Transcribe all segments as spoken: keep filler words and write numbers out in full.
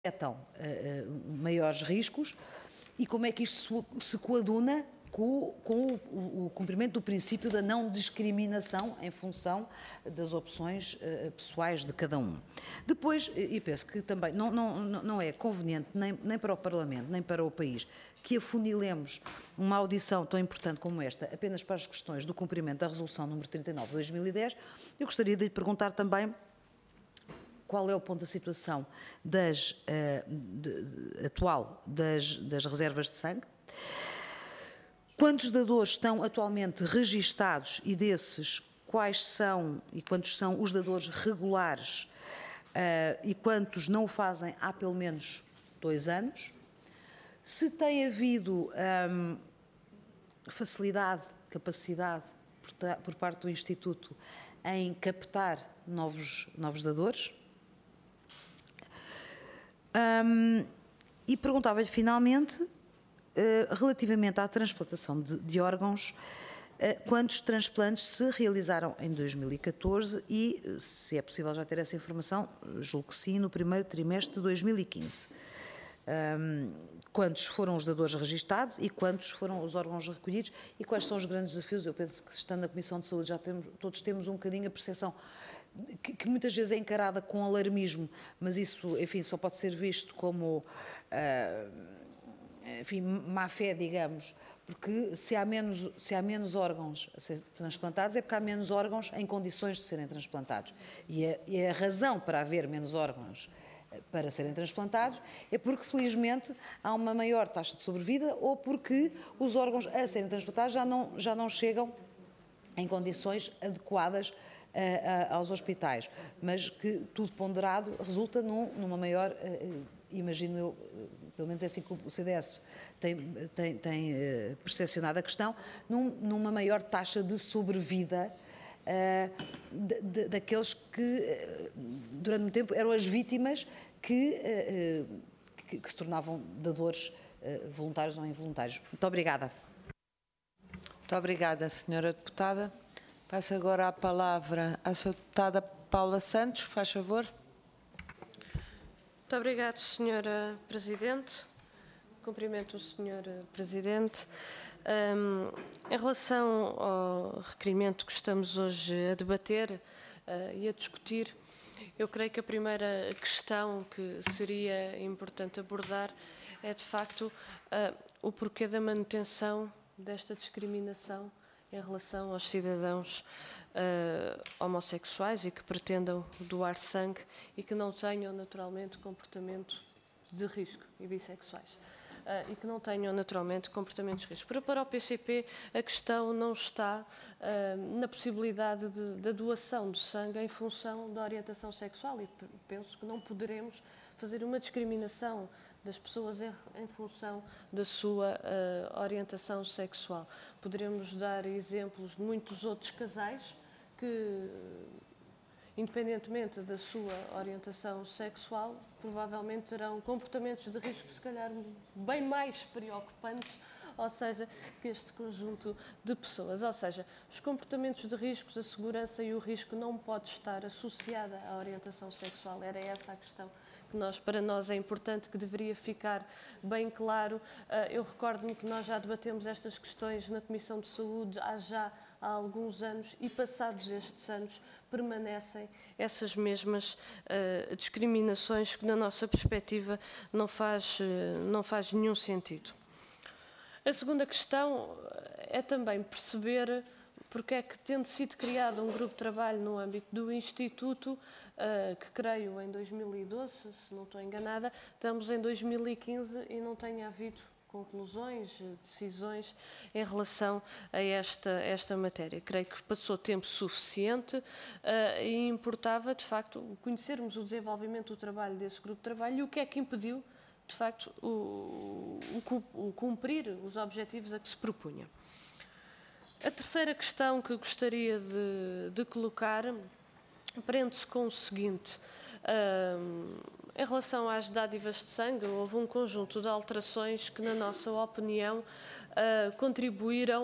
detectam uh, uh, maiores riscos e como é que isto se, se coaduna com, com o, o cumprimento do princípio da não discriminação em função das opções uh, pessoais de cada um. Depois, e penso que também não, não, não é conveniente nem, nem para o Parlamento, nem para o país, que afunilemos uma audição tão importante como esta apenas para as questões do cumprimento da Resolução número trinta e nove de dois mil e dez. Eu gostaria de lhe perguntar também qual é o ponto da situação das, uh, de, de, atual das, das reservas de sangue, quantos dadores estão atualmente registados e desses quais são e quantos são os dadores regulares uh, e quantos não o fazem há pelo menos dois anos, se tem havido um, facilidade, capacidade por, por parte do Instituto em captar novos, novos dadores. Um, e perguntava-lhe finalmente, uh, relativamente à transplantação de, de órgãos, uh, quantos transplantes se realizaram em dois mil e catorze e, uh, se é possível já ter essa informação, julgo que sim, no primeiro trimestre de dois mil e quinze. Um, quantos foram os dadores registados e quantos foram os órgãos recolhidos e quais são os grandes desafios? Eu penso que, estando na Comissão de Saúde, já temos, todos temos um bocadinho a percepção Que, que muitas vezes é encarada com alarmismo, mas isso, enfim, só pode ser visto como, uh, enfim, má-fé, digamos, porque se há, menos, se há menos órgãos a ser transplantados é porque há menos órgãos em condições de serem transplantados. E a, e a razão para haver menos órgãos para serem transplantados é porque, felizmente, há uma maior taxa de sobrevida ou porque os órgãos a serem transplantados já não, já não chegam em condições adequadas Uh, aos hospitais, mas que tudo ponderado resulta num, numa maior, uh, imagino eu, uh, pelo menos é assim que o C D S tem, tem, tem uh, percepcionado a questão, num, numa maior taxa de sobrevida uh, de, de, daqueles que uh, durante muito tempo eram as vítimas que, uh, que, que se tornavam dadores uh, voluntários ou involuntários. Muito obrigada. Muito obrigada, senhora Deputada. Passo agora a palavra à senhora Deputada Paula Santos, faz favor. Muito obrigada, senhora Presidente. Cumprimento o senhor Presidente. Um, em relação ao requerimento que estamos hoje a debater uh, e a discutir, eu creio que a primeira questão que seria importante abordar é, de facto, uh, o porquê da manutenção desta discriminação em relação aos cidadãos uh, homossexuais e que pretendam doar sangue e que não tenham naturalmente comportamento de risco, e bissexuais, uh, e que não tenham naturalmente comportamentos de risco. Para, para o P C P a questão não está uh, na possibilidade da doação de sangue em função da orientação sexual e penso que não poderemos fazer uma discriminação das pessoas em, em função da sua uh, orientação sexual. Poderemos dar exemplos de muitos outros casais que, independentemente da sua orientação sexual, provavelmente terão comportamentos de risco, se calhar, bem mais preocupantes, ou seja, que este conjunto de pessoas. Ou seja, os comportamentos de risco, a segurança e o risco não pode estar associada à orientação sexual. Era essa a questão que nós, para nós é importante, que deveria ficar bem claro. Eu recordo-me que nós já debatemos estas questões na Comissão de Saúde há já há alguns anos e passados estes anos permanecem essas mesmas uh, discriminações que na nossa perspectiva não faz, uh, não faz nenhum sentido. A segunda questão é também perceber porque é que, tendo sido criado um grupo de trabalho no âmbito do Instituto, uh, que creio em dois mil e doze, se não estou enganada, estamos em dois mil e quinze e não tem havido conclusões, decisões em relação a esta, esta matéria. Creio que passou tempo suficiente uh, e importava, de facto, conhecermos o desenvolvimento do trabalho desse grupo de trabalho e o que é que impediu, de facto, o, o, o cumprir os objetivos a que se propunha. A terceira questão que gostaria de, de colocar prende-se com o seguinte. Um, em relação às dádivas de sangue, houve um conjunto de alterações que, na nossa opinião, uh, contribuíram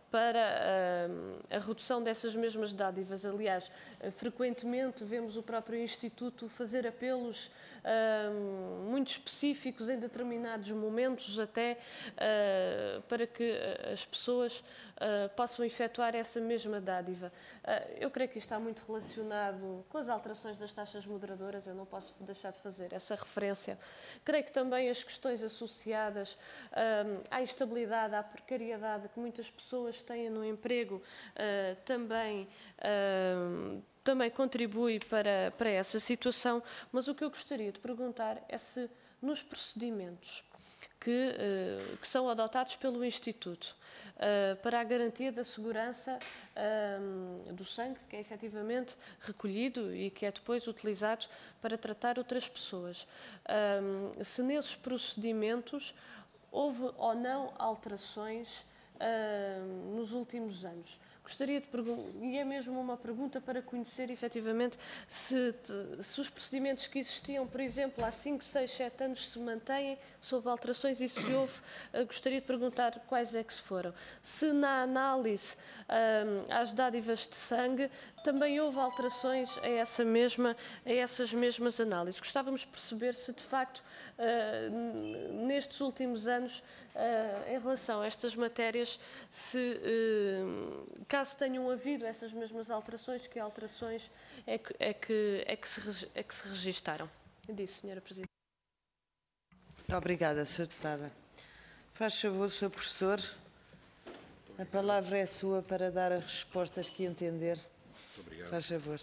para a redução dessas mesmas dádivas. Aliás, frequentemente vemos o próprio Instituto fazer apelos muito específicos em determinados momentos, até para que as pessoas possam efetuar essa mesma dádiva. Eu creio que isto está muito relacionado com as alterações das taxas moderadoras, eu não posso deixar de fazer essa referência. Creio que também as questões associadas à instabilidade, à precariedade que muitas pessoas têm no emprego, uh, também, uh, também contribui para, para essa situação, mas o que eu gostaria de perguntar é se nos procedimentos que, uh, que são adotados pelo Instituto uh, para a garantia da segurança uh, do sangue, que é efetivamente recolhido e que é depois utilizado para tratar outras pessoas, uh, se nesses procedimentos houve ou não alterações Uh, nos últimos anos. Gostaria de perguntar, e é mesmo uma pergunta para conhecer efetivamente se, se os procedimentos que existiam, por exemplo, há cinco, seis, sete anos se mantêm, se houve alterações e se houve, uh, gostaria de perguntar quais é que se foram. Se na análise uh, às dádivas de sangue também houve alterações a, essa mesma, a essas mesmas análises. Gostávamos de perceber se de facto uh, nestes últimos anos, Uh, em relação a estas matérias, se uh, caso tenham havido essas mesmas alterações, que alterações é que, é que, é que, se, é que se registaram? Disse, senhora Presidente. Muito obrigada, senhora Deputada. Faz favor, senhor Professor. A palavra é sua para dar as respostas que entender. Muito obrigado. Faz favor.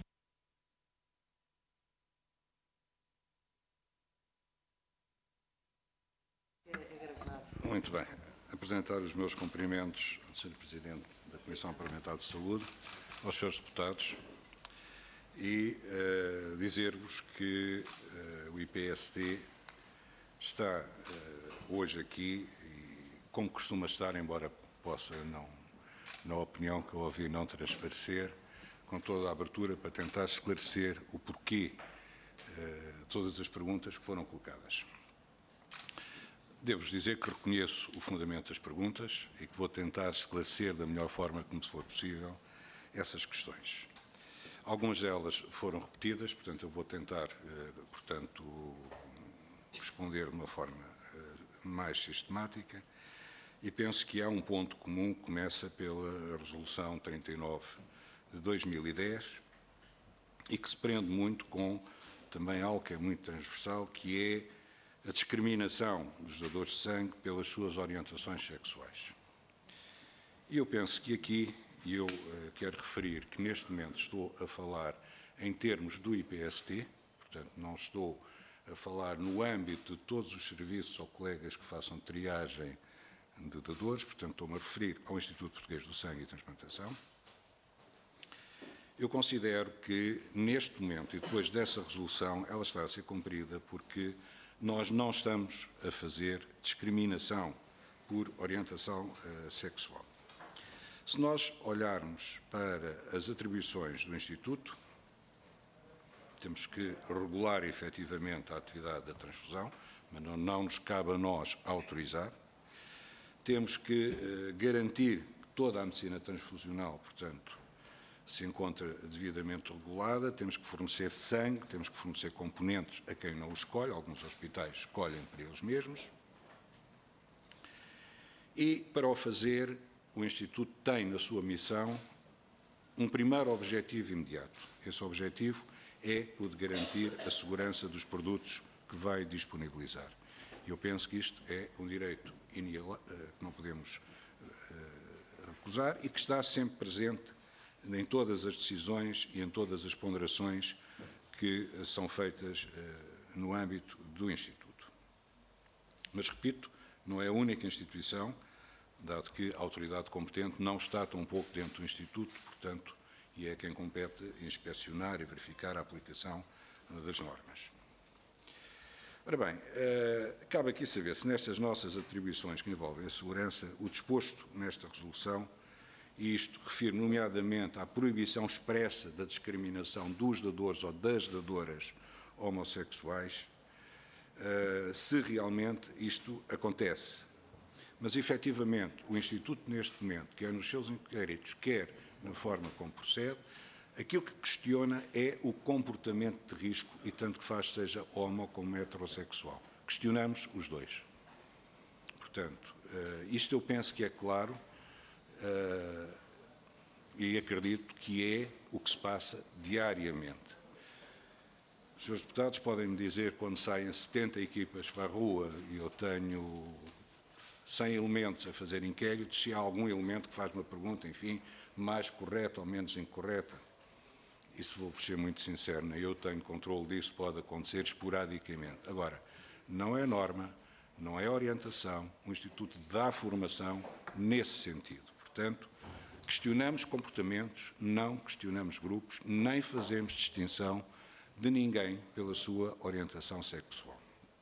Muito bem. Apresentar os meus cumprimentos ao senhor Presidente da Comissão Parlamentar de Saúde, aos senhores deputados e uh, dizer-vos que uh, o I P S T está uh, hoje aqui, e, como costuma estar, embora possa, não, na opinião que eu ouvi, não transparecer, com toda a abertura para tentar esclarecer o porquê uh, de todas as perguntas que foram colocadas. Devo-vos dizer que reconheço o fundamento das perguntas e que vou tentar esclarecer da melhor forma como for possível essas questões. Algumas delas foram repetidas, portanto, eu vou tentar, eh, portanto, responder de uma forma eh, mais sistemática e penso que há um ponto comum que começa pela Resolução trinta e nove de dois mil e dez e que se prende muito com também algo que é muito transversal, que é a discriminação dos dadores de sangue pelas suas orientações sexuais. E eu penso que aqui, e eu uh, quero referir que neste momento estou a falar em termos do I P S T, portanto não estou a falar no âmbito de todos os serviços ou colegas que façam triagem de dadores, portanto estou-me a referir ao Instituto Português do Sangue e Transplantação. Eu considero que neste momento, e depois dessa resolução, ela está a ser cumprida porque nós não estamos a fazer discriminação por orientação uh, sexual. Se nós olharmos para as atribuições do Instituto, temos que regular efetivamente a atividade da transfusão, mas não, não nos cabe a nós autorizar. Temos que uh, garantir que toda a medicina transfusional, portanto, se encontra devidamente regulada, temos que fornecer sangue, temos que fornecer componentes a quem não o escolhe, alguns hospitais escolhem para eles mesmos. E, para o fazer, o Instituto tem na sua missão um primeiro objetivo imediato. Esse objetivo é o de garantir a segurança dos produtos que vai disponibilizar. Eu penso que isto é um direito que não podemos recusar e que está sempre presente em todas as decisões e em todas as ponderações que são feitas uh, no âmbito do Instituto. Mas, repito, não é a única instituição, dado que a autoridade competente não está tão pouco dentro do Instituto, portanto, e é quem compete inspecionar e verificar a aplicação uh, das normas. Ora bem, uh, cabe aqui saber se nestas nossas atribuições que envolvem a segurança, o disposto nesta resolução, e isto refiro nomeadamente à proibição expressa da discriminação dos dadores ou das dadoras homossexuais, uh, se realmente isto acontece. Mas, efetivamente, o Instituto, neste momento, quer nos seus inquéritos, quer na forma como procede, aquilo que questiona é o comportamento de risco, e tanto que faz seja homo como heterossexual. Questionamos os dois. Portanto, isto eu penso que é claro e acredito que é o que se passa diariamente. Os senhores deputados podem-me dizer, quando saem setenta equipas para a rua e eu tenho cem elementos a fazer inquéritos, se há algum elemento que faz uma pergunta, enfim, mais correta ou menos incorreta. Isso vou-vos ser muito sincero, nem eu tenho controle disso, pode acontecer esporadicamente. Agora, não é norma, não é orientação, o Instituto dá formação nesse sentido. Portanto, questionamos comportamentos, não questionamos grupos, nem fazemos distinção de ninguém pela sua orientação sexual.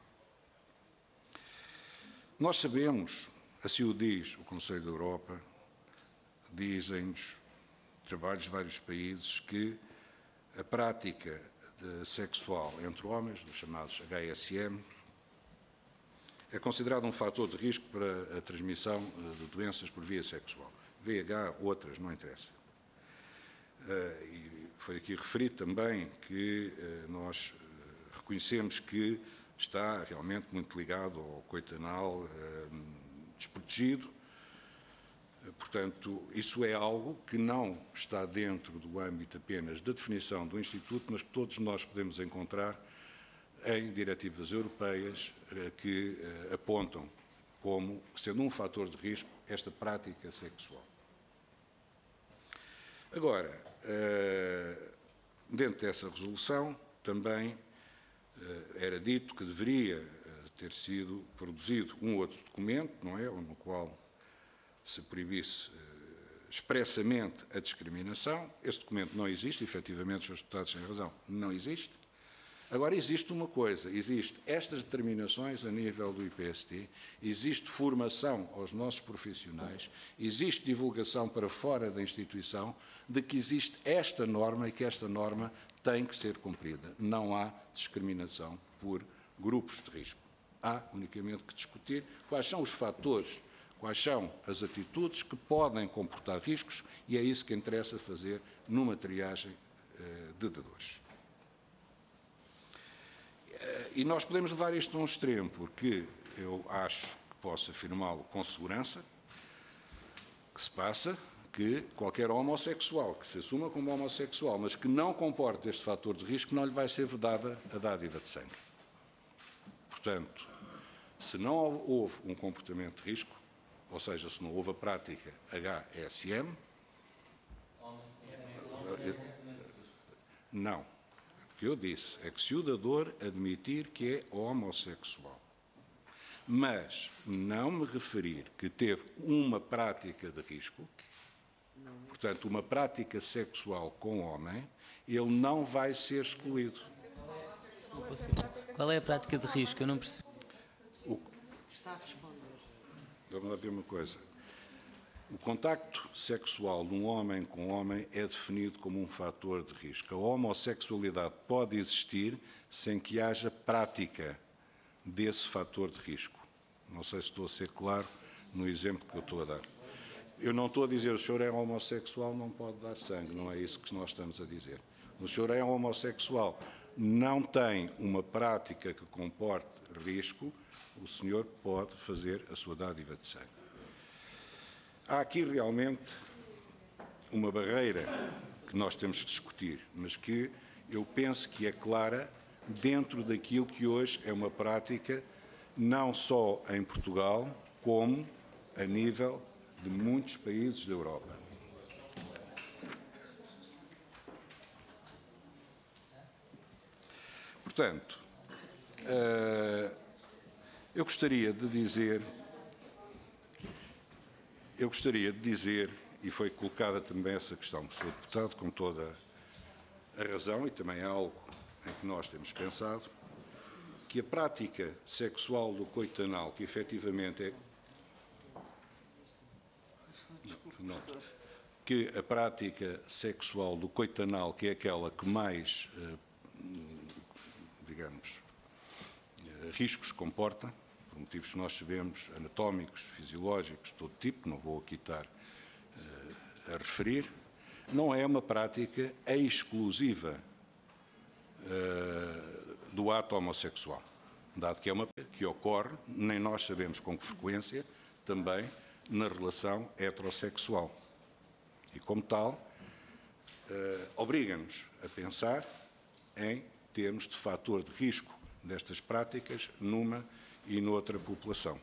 Nós sabemos, assim o diz o Conselho da Europa, dizem-nos trabalhos de vários países que a prática de sexual entre homens, dos chamados H S M, é considerado um fator de risco para a transmissão de doenças por via sexual. V I H, outras, não interessa. Uh, e foi aqui referido também que uh, nós uh, reconhecemos que está realmente muito ligado ao coito anal uh, desprotegido. Uh, portanto, isso é algo que não está dentro do âmbito apenas da definição do Instituto, mas que todos nós podemos encontrar em diretivas europeias uh, que uh, apontam como sendo um fator de risco esta prática sexual. Agora, dentro dessa resolução, também era dito que deveria ter sido produzido um outro documento, não é? No qual se proibisse expressamente a discriminação. Esse documento não existe, efetivamente, os senhores deputados têm razão, não existe. Agora, existe uma coisa, existe estas determinações a nível do I P S T, existe formação aos nossos profissionais, existe divulgação para fora da instituição de que existe esta norma e que esta norma tem que ser cumprida. Não há discriminação por grupos de risco. Há unicamente que discutir quais são os fatores, quais são as atitudes que podem comportar riscos e é isso que interessa fazer numa triagem uh, de dadores. E nós podemos levar isto a um extremo, porque eu acho que posso afirmá-lo com segurança, que se passa que qualquer homossexual que se assuma como homossexual, mas que não comporte este fator de risco, não lhe vai ser vedada a dádiva de sangue. Portanto, se não houve um comportamento de risco, ou seja, se não houve a prática H S M, não. O que eu disse é que se o dador admitir que é homossexual, mas não me referir que teve uma prática de risco, portanto, uma prática sexual com homem, ele não vai ser excluído. Qual é a prática de risco? Eu não percebo. O... Está a responder. Vamos lá ver uma coisa. O contacto sexual de um homem com homem é definido como um fator de risco. A homossexualidade pode existir sem que haja prática desse fator de risco. Não sei se estou a ser claro no exemplo que eu estou a dar. Eu não estou a dizer o senhor é homossexual, não pode dar sangue, não é isso que nós estamos a dizer. O senhor é homossexual, não tem uma prática que comporte risco, o senhor pode fazer a sua dádiva de sangue. Há aqui realmente uma barreira que nós temos de discutir, mas que eu penso que é clara dentro daquilo que hoje é uma prática não só em Portugal, como a nível de muitos países da Europa. Portanto, eu gostaria de dizer, eu gostaria de dizer, e foi colocada também essa questão pelo senhor Deputado, com toda a razão, e também é algo em que nós temos pensado, que a prática sexual do coito anal, que efetivamente é... Não, que a prática sexual do coito anal, que é aquela que mais, digamos, riscos comporta, por motivos que nós sabemos, anatómicos, fisiológicos, de todo tipo, não vou aqui estar uh, a referir, não é uma prática exclusiva uh, do ato homossexual, dado que é uma que ocorre, nem nós sabemos com que frequência, também na relação heterossexual. E, como tal, uh, obriga-nos a pensar em termos de fator de risco destas práticas numa e noutra população.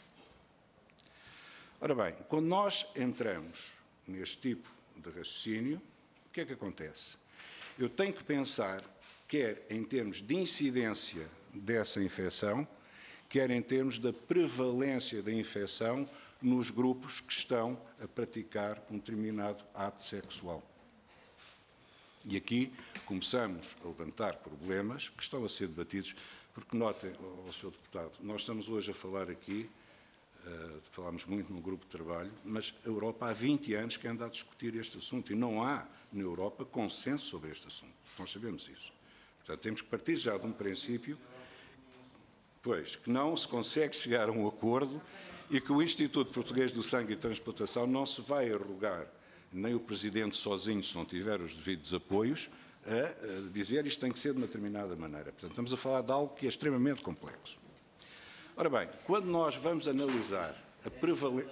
Ora bem, quando nós entramos neste tipo de raciocínio, o que é que acontece? Eu tenho que pensar, quer em termos de incidência dessa infecção, quer em termos da prevalência da infecção nos grupos que estão a praticar um determinado ato sexual. E aqui começamos a levantar problemas que estão a ser debatidos, porque notem, ó, senhor Deputado, nós estamos hoje a falar aqui, uh, falámos muito no grupo de trabalho, mas a Europa há vinte anos que anda a discutir este assunto e não há na Europa consenso sobre este assunto. Nós sabemos isso. Portanto, temos que partir já de um princípio, pois, que não se consegue chegar a um acordo e que o Instituto Português do Sangue e Transplantação não se vai arrogar, nem o Presidente sozinho, se não tiver os devidos apoios, a, a dizer isto tem que ser de uma determinada maneira. Portanto, estamos a falar de algo que é extremamente complexo. Ora bem, quando nós vamos analisar a prevalência...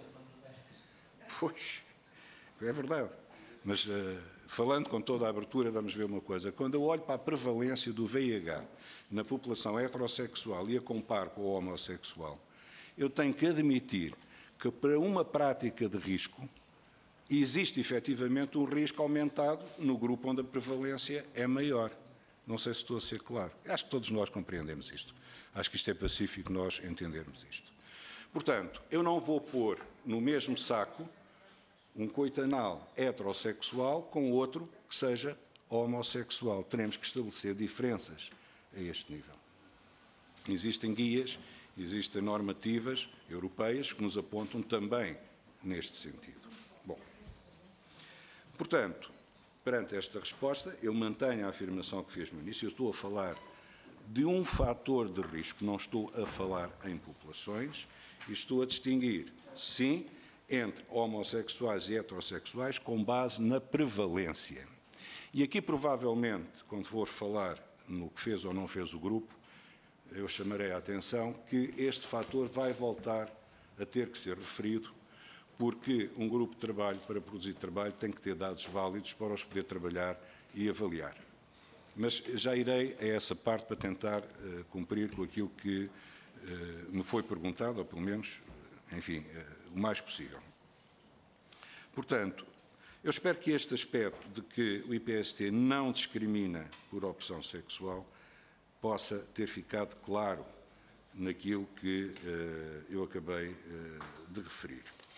Pois, é verdade. Mas, uh, falando com toda a abertura, vamos ver uma coisa. Quando eu olho para a prevalência do V I H na população heterossexual e a comparo com o homossexual, eu tenho que admitir que para uma prática de risco existe efetivamente um risco aumentado no grupo onde a prevalência é maior. Não sei se estou a ser claro. Acho que todos nós compreendemos isto. Acho que isto é pacífico nós entendermos isto. Portanto, eu não vou pôr no mesmo saco um coito anal heterossexual com outro que seja homossexual. Teremos que estabelecer diferenças a este nível. Existem guias, existem normativas europeias que nos apontam também neste sentido. Bom, portanto, perante esta resposta, eu mantenho a afirmação que fiz no início. Eu estou a falar de um fator de risco, não estou a falar em populações, e estou a distinguir, sim, entre homossexuais e heterossexuais com base na prevalência. E aqui, provavelmente, quando for falar no que fez ou não fez o grupo, eu chamarei a atenção que este fator vai voltar a ter que ser referido, porque um grupo de trabalho, para produzir trabalho, tem que ter dados válidos para os poder trabalhar e avaliar. Mas já irei a essa parte para tentar uh, cumprir com aquilo que uh, me foi perguntado, ou pelo menos, enfim, uh, o mais possível. Portanto, eu espero que este aspecto de que o I P S T não discrimina por opção sexual possa ter ficado claro naquilo que uh, eu acabei uh, de referir.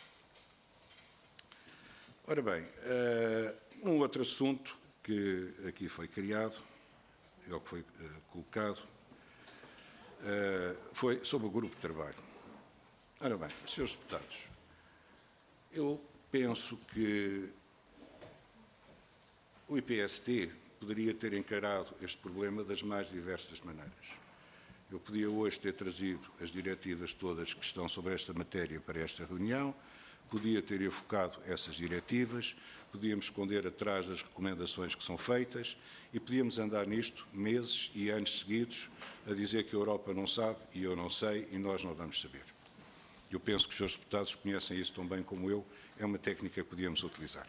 Ora bem, uh, um outro assunto que aqui foi criado, ou que foi uh, colocado, uh, foi sobre o grupo de trabalho. Ora bem, senhores deputados, eu penso que o I P S T poderia ter encarado este problema das mais diversas maneiras. Eu podia hoje ter trazido as diretivas todas que estão sobre esta matéria para esta reunião, podia ter enfocado essas diretivas, podíamos esconder atrás das recomendações que são feitas e podíamos andar nisto meses e anos seguidos a dizer que a Europa não sabe e eu não sei e nós não vamos saber. Eu penso que os senhores deputados conhecem isso tão bem como eu, é uma técnica que podíamos utilizar.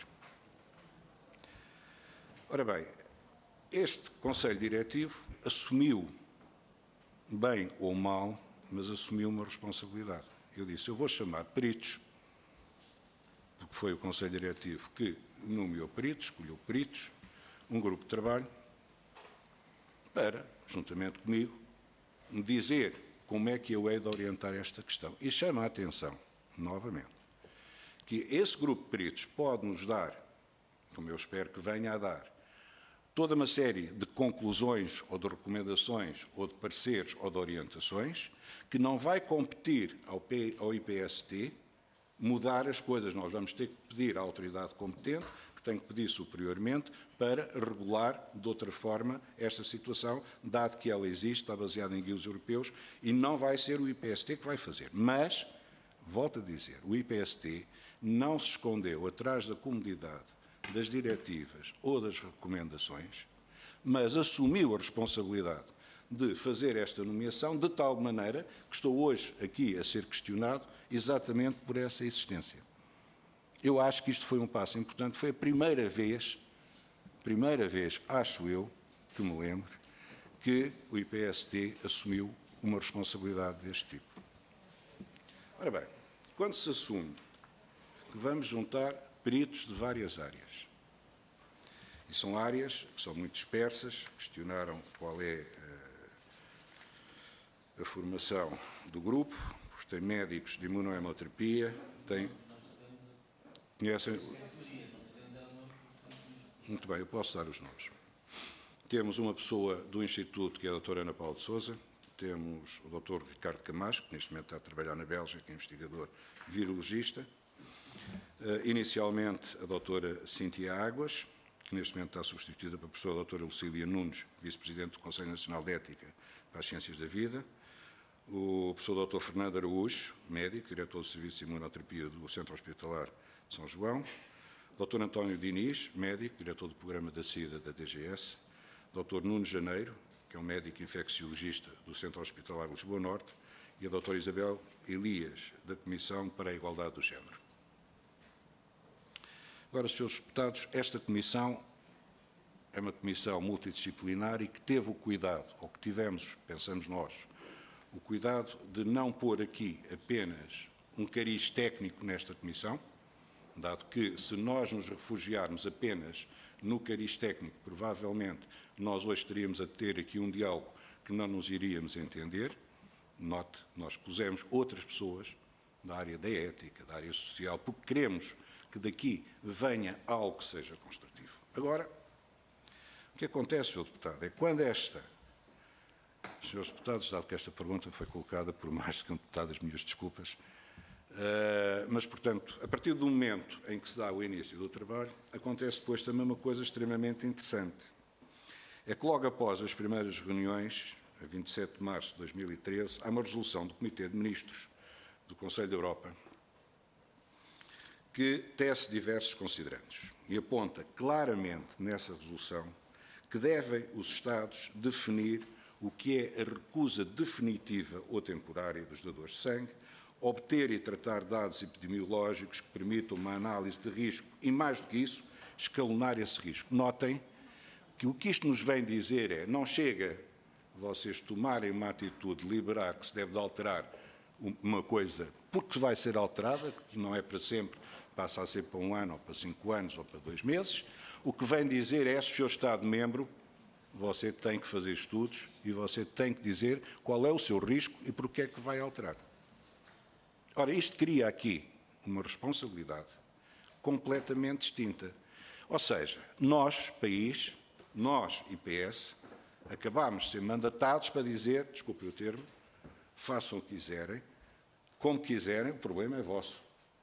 Ora bem, este Conselho Diretivo assumiu, bem ou mal, mas assumiu uma responsabilidade. Eu disse, eu vou chamar peritos, porque foi o Conselho Diretivo que nomeou peritos, escolheu peritos, um grupo de trabalho, para, juntamente comigo, me dizer como é que eu hei de orientar esta questão. E chama a atenção, novamente, que esse grupo de peritos pode nos dar, como eu espero que venha a dar, toda uma série de conclusões ou de recomendações ou de pareceres ou de orientações que não vai competir ao, ao I P S T mudar as coisas. Nós vamos ter que pedir à autoridade competente que tenho que pedir superiormente para regular de outra forma esta situação, dado que ela existe, está baseada em guias europeus, e não vai ser o I P S T que vai fazer. Mas, volto a dizer, o I P S T não se escondeu atrás da comodidade das diretivas ou das recomendações, mas assumiu a responsabilidade de fazer esta nomeação de tal maneira que estou hoje aqui a ser questionado exatamente por essa existência. Eu acho que isto foi um passo importante, foi a primeira vez, primeira vez, acho eu, que me lembro, que o I P S T assumiu uma responsabilidade deste tipo. Ora bem, quando se assume que vamos juntar peritos de várias áreas, e são áreas que são muito dispersas, questionaram qual é a formação do grupo, tem médicos de imunohemoterapia, tem... Conhecem? Muito bem, eu posso dar os nomes. Temos uma pessoa do Instituto, que é a doutora Ana Paula de Sousa, temos o doutor Ricardo Camacho, que neste momento está a trabalhar na Bélgica, que é investigador virologista, uh, inicialmente a doutora Cíntia Águas, que neste momento está substituída pela professora doutora Lucília Nunes, vice-presidente do Conselho Nacional de Ética para as Ciências da Vida, o professor doutor Fernando Araújo, médico, diretor do Serviço de Imunoterapia do Centro Hospitalar de São João, doutor António Diniz, médico, diretor do Programa da SIDA da D G S, doutor Nuno Janeiro, que é um médico infecciologista do Centro Hospitalar de Lisboa Norte, e a doutora Isabel Elias, da Comissão para a Igualdade do Género. Agora, senhores deputados, esta comissão é uma comissão multidisciplinar e que teve o cuidado, ou que tivemos, pensamos nós, o cuidado de não pôr aqui apenas um cariz técnico nesta comissão, dado que, se nós nos refugiarmos apenas no cariz técnico, provavelmente nós hoje estaríamos a ter aqui um diálogo que não nos iríamos entender. Note, nós pusemos outras pessoas da área da ética, da área social, porque queremos que daqui venha algo que seja construtivo. Agora, o que acontece, senhor deputado, é quando esta... Senhores deputados, dado que esta pergunta foi colocada por mais do que um deputado, as minhas desculpas, uh, mas, portanto, a partir do momento em que se dá o início do trabalho, acontece depois também uma coisa extremamente interessante. É que logo após as primeiras reuniões, a vinte e sete de março de dois mil e treze, há uma resolução do Comitê de Ministros do Conselho da Europa que tece diversos considerandos e aponta claramente nessa resolução que devem os Estados definir o que é a recusa definitiva ou temporária dos dadores de sangue, obter e tratar dados epidemiológicos que permitam uma análise de risco e, mais do que isso, escalonar esse risco. Notem que o que isto nos vem dizer é, não chega vocês tomarem uma atitude de liberar que se deve de alterar uma coisa porque vai ser alterada, que não é para sempre, passa a ser para um ano, ou para cinco anos, ou para dois meses. O que vem dizer é, se o seu Estado-membro, você tem que fazer estudos e você tem que dizer qual é o seu risco e por que é que vai alterar. Ora, isto cria aqui uma responsabilidade completamente distinta. Ou seja, nós, país, nós, I P S, acabámos de ser mandatados para dizer, desculpe o termo, façam o que quiserem, como quiserem, o problema é vosso.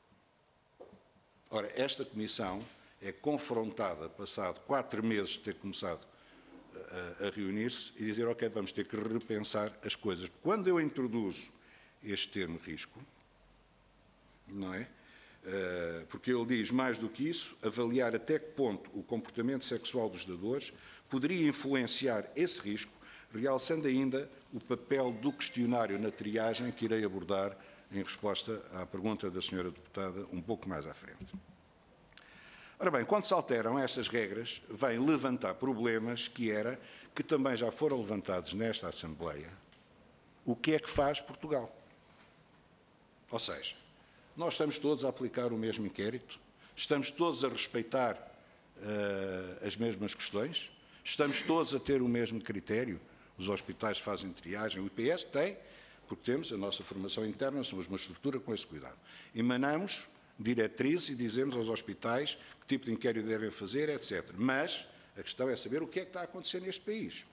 Ora, esta comissão é confrontada, passado quatro meses de ter começado a, a reunir-se e dizer, ok, vamos ter que repensar as coisas. Quando eu introduzo este termo risco, não é? Uh, porque ele diz, mais do que isso, avaliar até que ponto o comportamento sexual dos dadores poderia influenciar esse risco, realçando ainda o papel do questionário na triagem que irei abordar em resposta à pergunta da senhora deputada um pouco mais à frente. Ora bem, quando se alteram estas regras, vem levantar problemas que era, que também já foram levantados nesta Assembleia, o que é que faz Portugal? Ou seja, nós estamos todos a aplicar o mesmo inquérito, estamos todos a respeitar uh, as mesmas questões, estamos todos a ter o mesmo critério, os hospitais fazem triagem, o I P S tem, porque temos a nossa formação interna, somos uma estrutura com esse cuidado. Emanamos diretrizes e dizemos aos hospitais que tipo de inquérito devem fazer, etcétera. Mas a questão é saber o que é que está a acontecer neste país.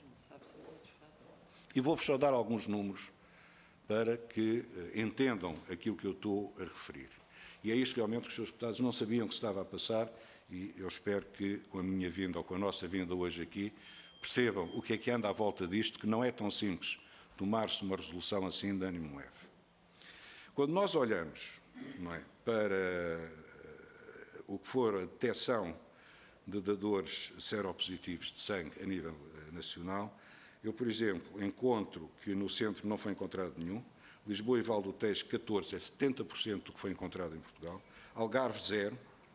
E vou-vos só dar alguns números para que uh, entendam aquilo que eu estou a referir. E é isto realmente que os senhores deputados não sabiam que se estava a passar e eu espero que, com a minha vinda ou com a nossa vinda hoje aqui, percebam o que é que anda à volta disto, que não é tão simples tomar-se uma resolução assim de ânimo leve. Quando nós olhamos, não é, para o que for a detecção de dadores seropositivos de sangue a nível nacional, eu, por exemplo, encontro que no centro não foi encontrado nenhum, Lisboa e Val do Tejo, catorze, é setenta por cento do que foi encontrado em Portugal, Algarve, zero.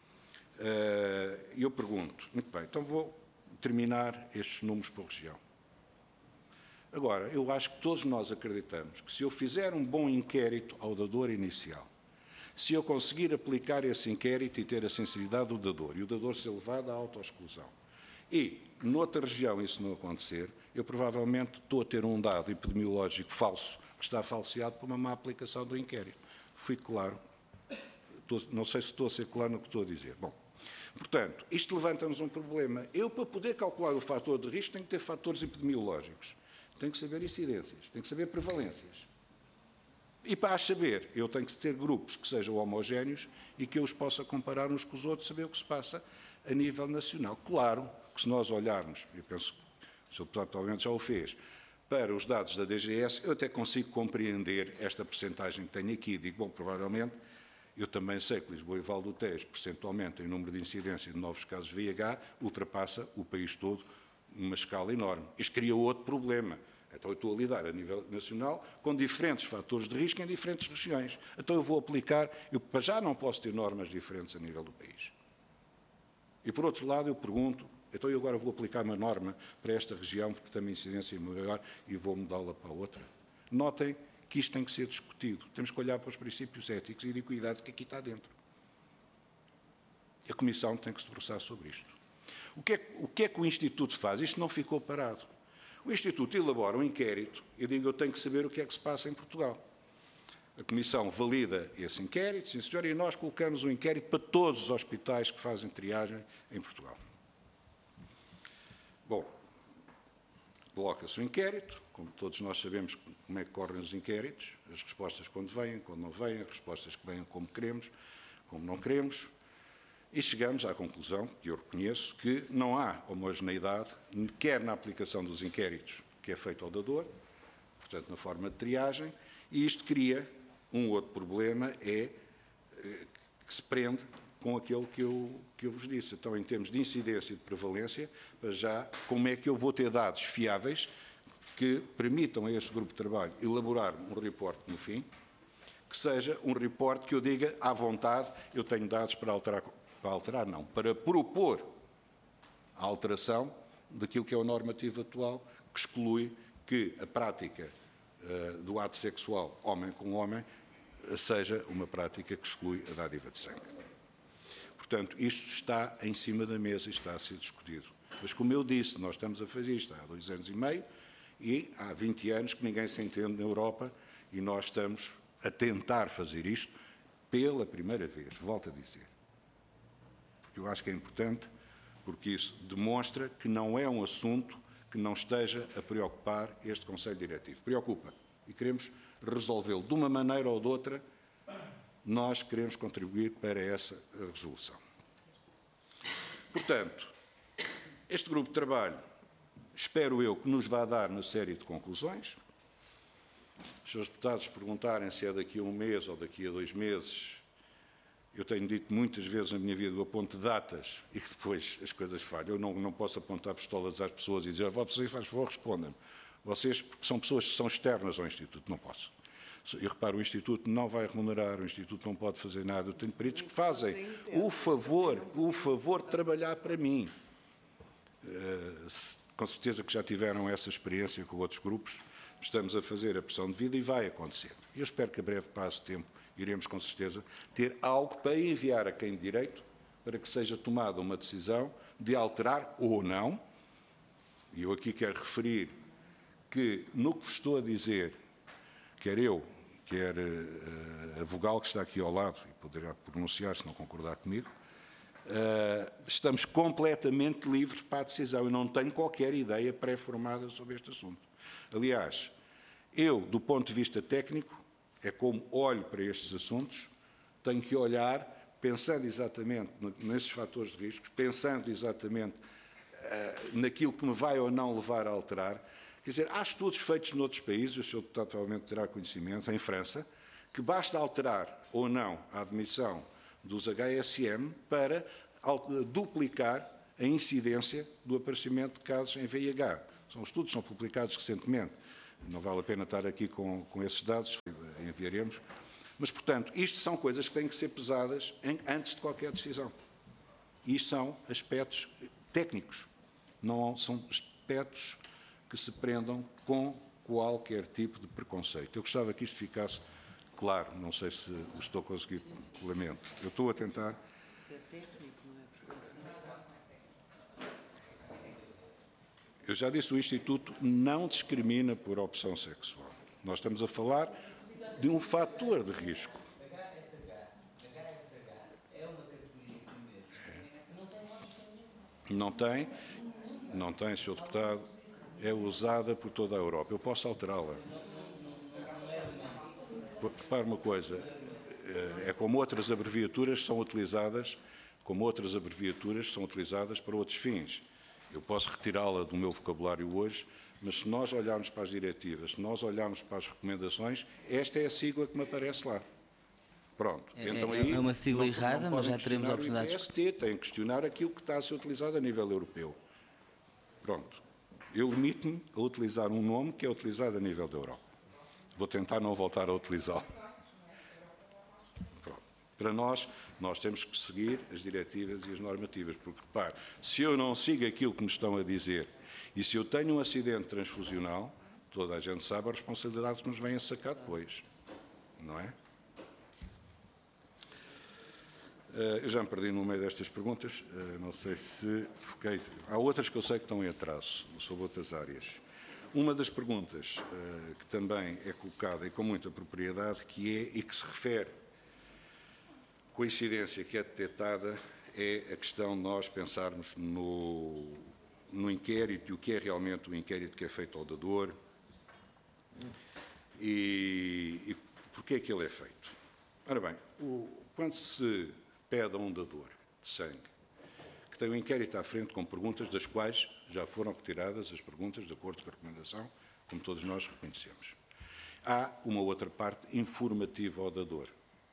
E eu pergunto, muito bem, então vou terminar estes números por região. Agora, eu acho que todos nós acreditamos que se eu fizer um bom inquérito ao dador inicial, se eu conseguir aplicar esse inquérito e ter a sensibilidade do dador, e o dador ser levado à autoexclusão, e, noutra região, isso não acontecer, eu provavelmente estou a ter um dado epidemiológico falso, que está falseado por uma má aplicação do inquérito. Fui claro. Estou, não sei se estou a ser claro no que estou a dizer. Bom, portanto, isto levanta-nos um problema. Eu, para poder calcular o fator de risco, tenho que ter fatores epidemiológicos. Tenho que saber incidências, tenho que saber prevalências. E para as saber, eu tenho que ter grupos que sejam homogéneos e que eu os possa comparar uns com os outros, saber o que se passa a nível nacional. Claro que se nós olharmos, eu penso que o senhor Deputado provavelmente já o fez, para os dados da D G S, eu até consigo compreender esta percentagem que tenho aqui. Digo, bom, provavelmente, eu também sei que Lisboa e Val do Tejo, percentualmente, em número de incidência de novos casos de V I H, ultrapassa o país todo numa escala enorme. Isto cria outro problema. Então, eu estou a lidar a nível nacional com diferentes fatores de risco em diferentes regiões. Então, eu vou aplicar, eu para já não posso ter normas diferentes a nível do país. E, por outro lado, eu pergunto, então eu agora vou aplicar uma norma para esta região, porque tem uma incidência maior, e vou mudá-la para outra. Notem que isto tem que ser discutido. Temos que olhar para os princípios éticos e de equidade que aqui está dentro. A Comissão tem que se debruçar sobre isto. O que, é, o que é que o Instituto faz? Isto não ficou parado. O Instituto elabora um inquérito, eu digo, eu tenho que saber o que é que se passa em Portugal. A Comissão valida esse inquérito, sim senhor, e nós colocamos um inquérito para todos os hospitais que fazem triagem em Portugal. Bom, coloca-se o inquérito, como todos nós sabemos como é que correm os inquéritos, as respostas quando vêm, quando não vêm, as respostas que vêm como queremos, como não queremos, e chegamos à conclusão, que eu reconheço, que não há homogeneidade, quer na aplicação dos inquéritos que é feito ao dador, portanto, na forma de triagem, e isto cria um outro problema, é que se prende com aquele que eu, que eu vos disse. Então, em termos de incidência e de prevalência, já como é que eu vou ter dados fiáveis que permitam a este grupo de trabalho elaborar um reporte no fim, que seja um reporte que eu diga à vontade, eu tenho dados para alterar, para alterar não, para propor a alteração daquilo que é o normativo atual, que exclui que a prática uh, do ato sexual homem com homem uh, seja uma prática que exclui a dádiva de sangue. Portanto, isto está em cima da mesa e está a ser discutido. Mas, como eu disse, nós estamos a fazer isto há dois anos e meio e há vinte anos que ninguém se entende na Europa e nós estamos a tentar fazer isto pela primeira vez, volto a dizer. Porque eu acho que é importante, porque isso demonstra que não é um assunto que não esteja a preocupar este Conselho Diretivo. Preocupa. E queremos resolvê-lo de uma maneira ou de outra. Nós queremos contribuir para essa resolução. Portanto, este grupo de trabalho, espero eu, que nos vá dar uma série de conclusões. Os senhores deputados perguntarem se é daqui a um mês ou daqui a dois meses. Eu tenho dito muitas vezes na minha vida, eu aponto datas e que depois as coisas falham. Eu não, não posso apontar pistolas às pessoas e dizer, vocês, faz favor, respondam-me. Vocês, porque são pessoas que são externas ao Instituto, não posso. E repara, o Instituto não vai remunerar, o Instituto não pode fazer nada. Eu tenho peritos que fazem o favor, o favor de trabalhar para mim. Uh, com certeza que já tiveram essa experiência com outros grupos. Estamos a fazer a pressão de vida e vai acontecer. Eu espero que a breve prazo de tempo iremos, com certeza, ter algo para enviar a quem de direito para que seja tomada uma decisão de alterar ou não. E eu aqui quero referir que, no que vos estou a dizer, quer eu, quer uh, a vogal que está aqui ao lado, e poderá pronunciar se não concordar comigo, uh, estamos completamente livres para a decisão. Eu não tenho qualquer ideia pré-formada sobre este assunto. Aliás, eu, do ponto de vista técnico, é como olho para estes assuntos, tenho que olhar pensando exatamente nesses fatores de risco, pensando exatamente uh, naquilo que me vai ou não levar a alterar. Quer dizer, há estudos feitos noutros países, o senhor deputado provavelmente terá conhecimento, em França, que basta alterar ou não a admissão dos H S M para duplicar a incidência do aparecimento de casos em V I H. São estudos que são publicados recentemente. Não vale a pena estar aqui com, com esses dados, enviaremos. Mas, portanto, isto são coisas que têm que ser pesadas em, antes de qualquer decisão. Isto são aspectos técnicos, não são aspectos que se prendam com qualquer tipo de preconceito. Eu gostava que isto ficasse claro, não sei se o estou a conseguir, lamento. Eu estou a tentar... Isso é técnico, não é profissional. Eu já disse, o Instituto não discrimina por opção sexual. Nós estamos a falar de um fator de risco. H S H é uma categoria em si mesmo, que não tem lógica nenhuma. Não tem, não tem, senhor Deputado, é usada por toda a Europa. Eu posso alterá-la. Repare uma coisa, é como outras abreviaturas são utilizadas, como outras abreviaturas são utilizadas para outros fins. Eu posso retirá-la do meu vocabulário hoje, mas se nós olharmos para as diretivas, se nós olharmos para as recomendações, esta é a sigla que me aparece lá. Pronto. É, então, é, aí, é uma sigla não, errada, não mas já teremos a podem questionar oportunidade o I P S T, têm que questionar aquilo que está a ser utilizado a nível europeu. Pronto. Eu limito-me a utilizar um nome que é utilizado a nível da Europa. Vou tentar não voltar a utilizá-lo. Para nós, nós temos que seguir as diretivas e as normativas, porque, repare, se eu não sigo aquilo que me estão a dizer e se eu tenho um acidente transfusional, toda a gente sabe a responsabilidade que nos vem a sacar depois, não é? Eu já me perdi no meio destas perguntas, não sei se foquei... Há outras que eu sei que estão em atraso, sobre outras áreas. Uma das perguntas que também é colocada, e com muita propriedade, que é, e que se refere com a incidência que é detectada, é a questão de nós pensarmos no, no inquérito e o que é realmente o inquérito que é feito ao dador e, e porquê é que ele é feito. Ora bem, o, quando se pede a um dador de sangue que tem um inquérito à frente com perguntas das quais já foram retiradas as perguntas de acordo com a recomendação, como todos nós reconhecemos, há uma outra parte informativa ao dador.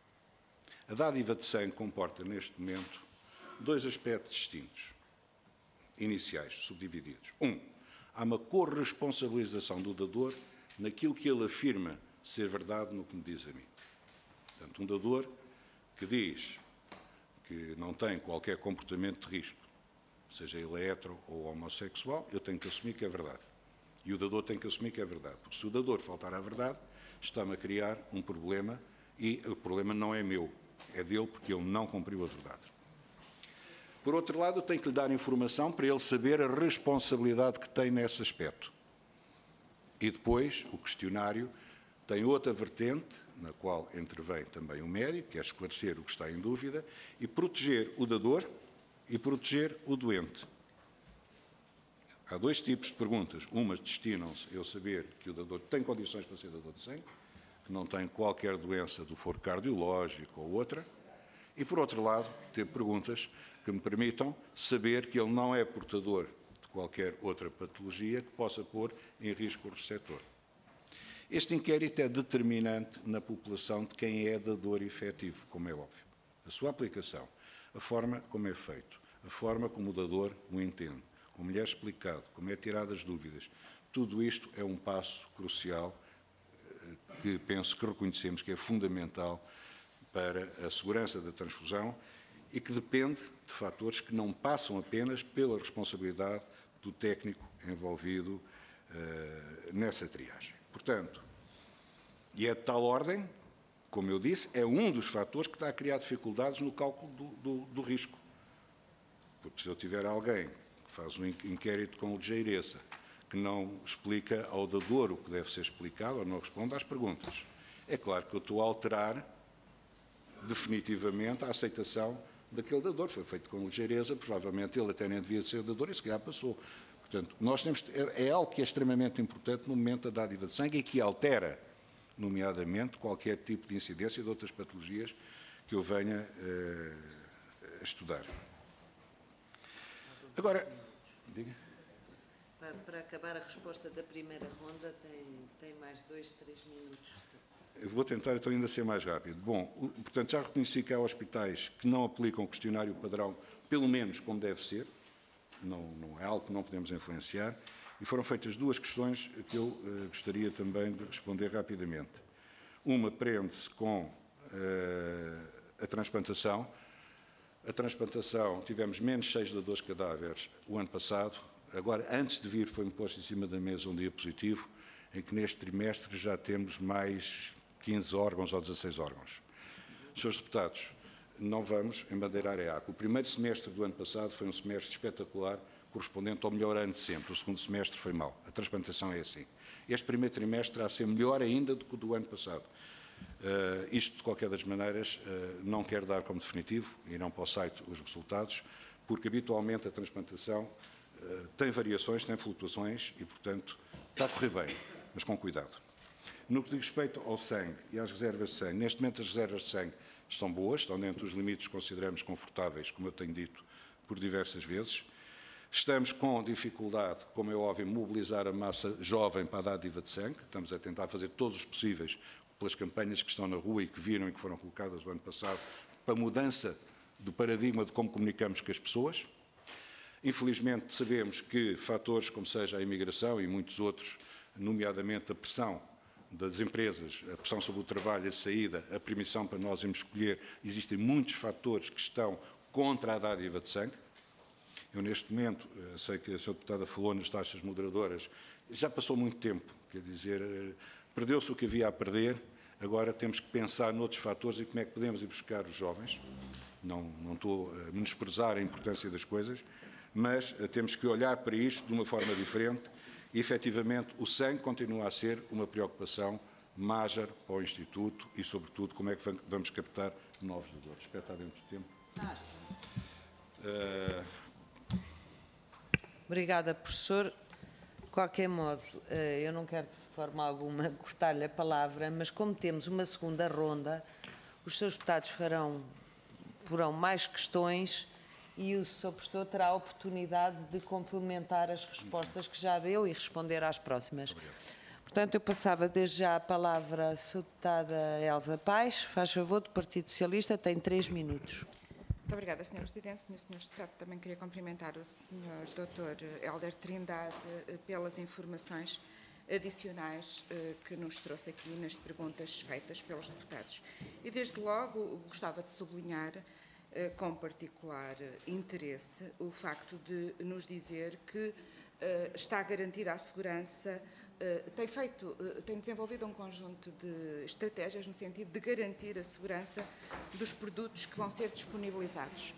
A dádiva de sangue comporta, neste momento, dois aspectos distintos, iniciais, subdivididos. Um, há uma corresponsabilização do dador naquilo que ele afirma ser verdade no que me diz a mim. Portanto, um dador que diz que não tem qualquer comportamento de risco, seja ele hetero ou homossexual, eu tenho que assumir que é verdade. E o dador tem que assumir que é verdade. Porque se o dador faltar à verdade, está-me a criar um problema e o problema não é meu. É dele porque ele não cumpriu a verdade. Por outro lado, eu tenho que lhe dar informação para ele saber a responsabilidade que tem nesse aspecto. E depois, o questionário tem outra vertente, na qual intervém também o médico, que é esclarecer o que está em dúvida, e proteger o dador e proteger o doente. Há dois tipos de perguntas. Umas destinam-se a eu saber que o dador tem condições para ser dador de sangue, que não tem qualquer doença do foro cardiológico ou outra, e, por outro lado, ter perguntas que me permitam saber que ele não é portador de qualquer outra patologia que possa pôr em risco o receptor. Este inquérito é determinante na população de quem é dador efetivo, como é óbvio. A sua aplicação, a forma como é feito, a forma como o dador o entende, como lhe é explicado, como é tirado as dúvidas, tudo isto é um passo crucial que penso que reconhecemos que é fundamental para a segurança da transfusão e que depende de fatores que não passam apenas pela responsabilidade do técnico envolvido uh, nessa triagem. Portanto, e é de tal ordem, como eu disse, é um dos fatores que está a criar dificuldades no cálculo do, do, do risco. Porque se eu tiver alguém que faz um inquérito com ligeireza, que não explica ao dador o que deve ser explicado ou não responde às perguntas. É claro que eu estou a alterar definitivamente a aceitação daquele dador. Foi feito com ligeireza, provavelmente ele até nem devia ser dador e se calhar passou. Portanto, nós temos, é algo que é extremamente importante no momento da dádiva de sangue e que altera, nomeadamente, qualquer tipo de incidência de outras patologias que eu venha uh, a estudar. Agora, diga. Para, para acabar a resposta da primeira ronda, tem, tem mais dois, três minutos. Eu vou tentar então ainda ser mais rápido. Bom, portanto, já reconheci que há hospitais que não aplicam o questionário padrão, pelo menos como deve ser, não, não é algo que não podemos influenciar, e foram feitas duas questões que eu uh, gostaria também de responder rapidamente. Uma prende-se com uh, a transplantação. A transplantação, tivemos menos seis dadores cadáveres o ano passado. Agora, antes de vir, foi-me posto em cima da mesa um diapositivo em que neste trimestre já temos mais quinze órgãos ou dezasseis órgãos. Senhores deputados, não vamos embandeirar a EAC. O primeiro semestre do ano passado foi um semestre espetacular, correspondente ao melhor ano de sempre. O segundo semestre foi mau. A transplantação é assim. Este primeiro trimestre terá a ser melhor ainda do que o do ano passado. Uh, isto, de qualquer das maneiras, uh, não quero dar como definitivo, irão para o site os resultados, porque habitualmente a transplantação uh, tem variações, tem flutuações e, portanto, está a correr bem, mas com cuidado. No que diz respeito ao sangue e às reservas de sangue, neste momento as reservas de sangue estão boas, estão dentro dos limites que consideramos confortáveis, como eu tenho dito por diversas vezes. Estamos com dificuldade, como é óbvio, mobilizar a massa jovem para a dádiva de sangue. Estamos a tentar fazer todos os possíveis pelas campanhas que estão na rua e que viram e que foram colocadas o ano passado, para a mudança do paradigma de como comunicamos com as pessoas. Infelizmente, sabemos que fatores como seja a imigração e muitos outros, nomeadamente a pressão das empresas, a pressão sobre o trabalho, a saída, a permissão para nós irmos escolher, existem muitos fatores que estão contra a dádiva de sangue. Eu, neste momento, sei que a senhora deputada falou nas taxas moderadoras, já passou muito tempo, quer dizer, perdeu-se o que havia a perder, agora temos que pensar noutros fatores e como é que podemos ir buscar os jovens. Não, não estou a menosprezar a importância das coisas, mas temos que olhar para isto de uma forma diferente e, efetivamente, o sangue continua a ser uma preocupação major para o Instituto e, sobretudo, como é que vamos captar novos doadores. Espero estar dentro do tempo. Uh... Obrigada, professor. De qualquer modo, eu não quero de forma alguma cortar-lhe a palavra, mas como temos uma segunda ronda, os seus deputados farão, porão mais questões e o senhor professor terá a oportunidade de complementar as respostas que já deu e responder às próximas. Portanto, eu passava desde já a palavra à senhora deputada Elsa Paes, faz favor, do Partido Socialista, tem três minutos. Muito obrigada, senhor Presidente. Senhor, senhor Deputado, também queria cumprimentar o senhor doutor Hélder Trindade pelas informações adicionais que nos trouxe aqui nas perguntas feitas pelos deputados. E, desde logo, gostava de sublinhar com particular interesse o facto de nos dizer que está garantida a segurança, tem feito, tem desenvolvido um conjunto de estratégias no sentido de garantir a segurança dos produtos que vão ser disponibilizados.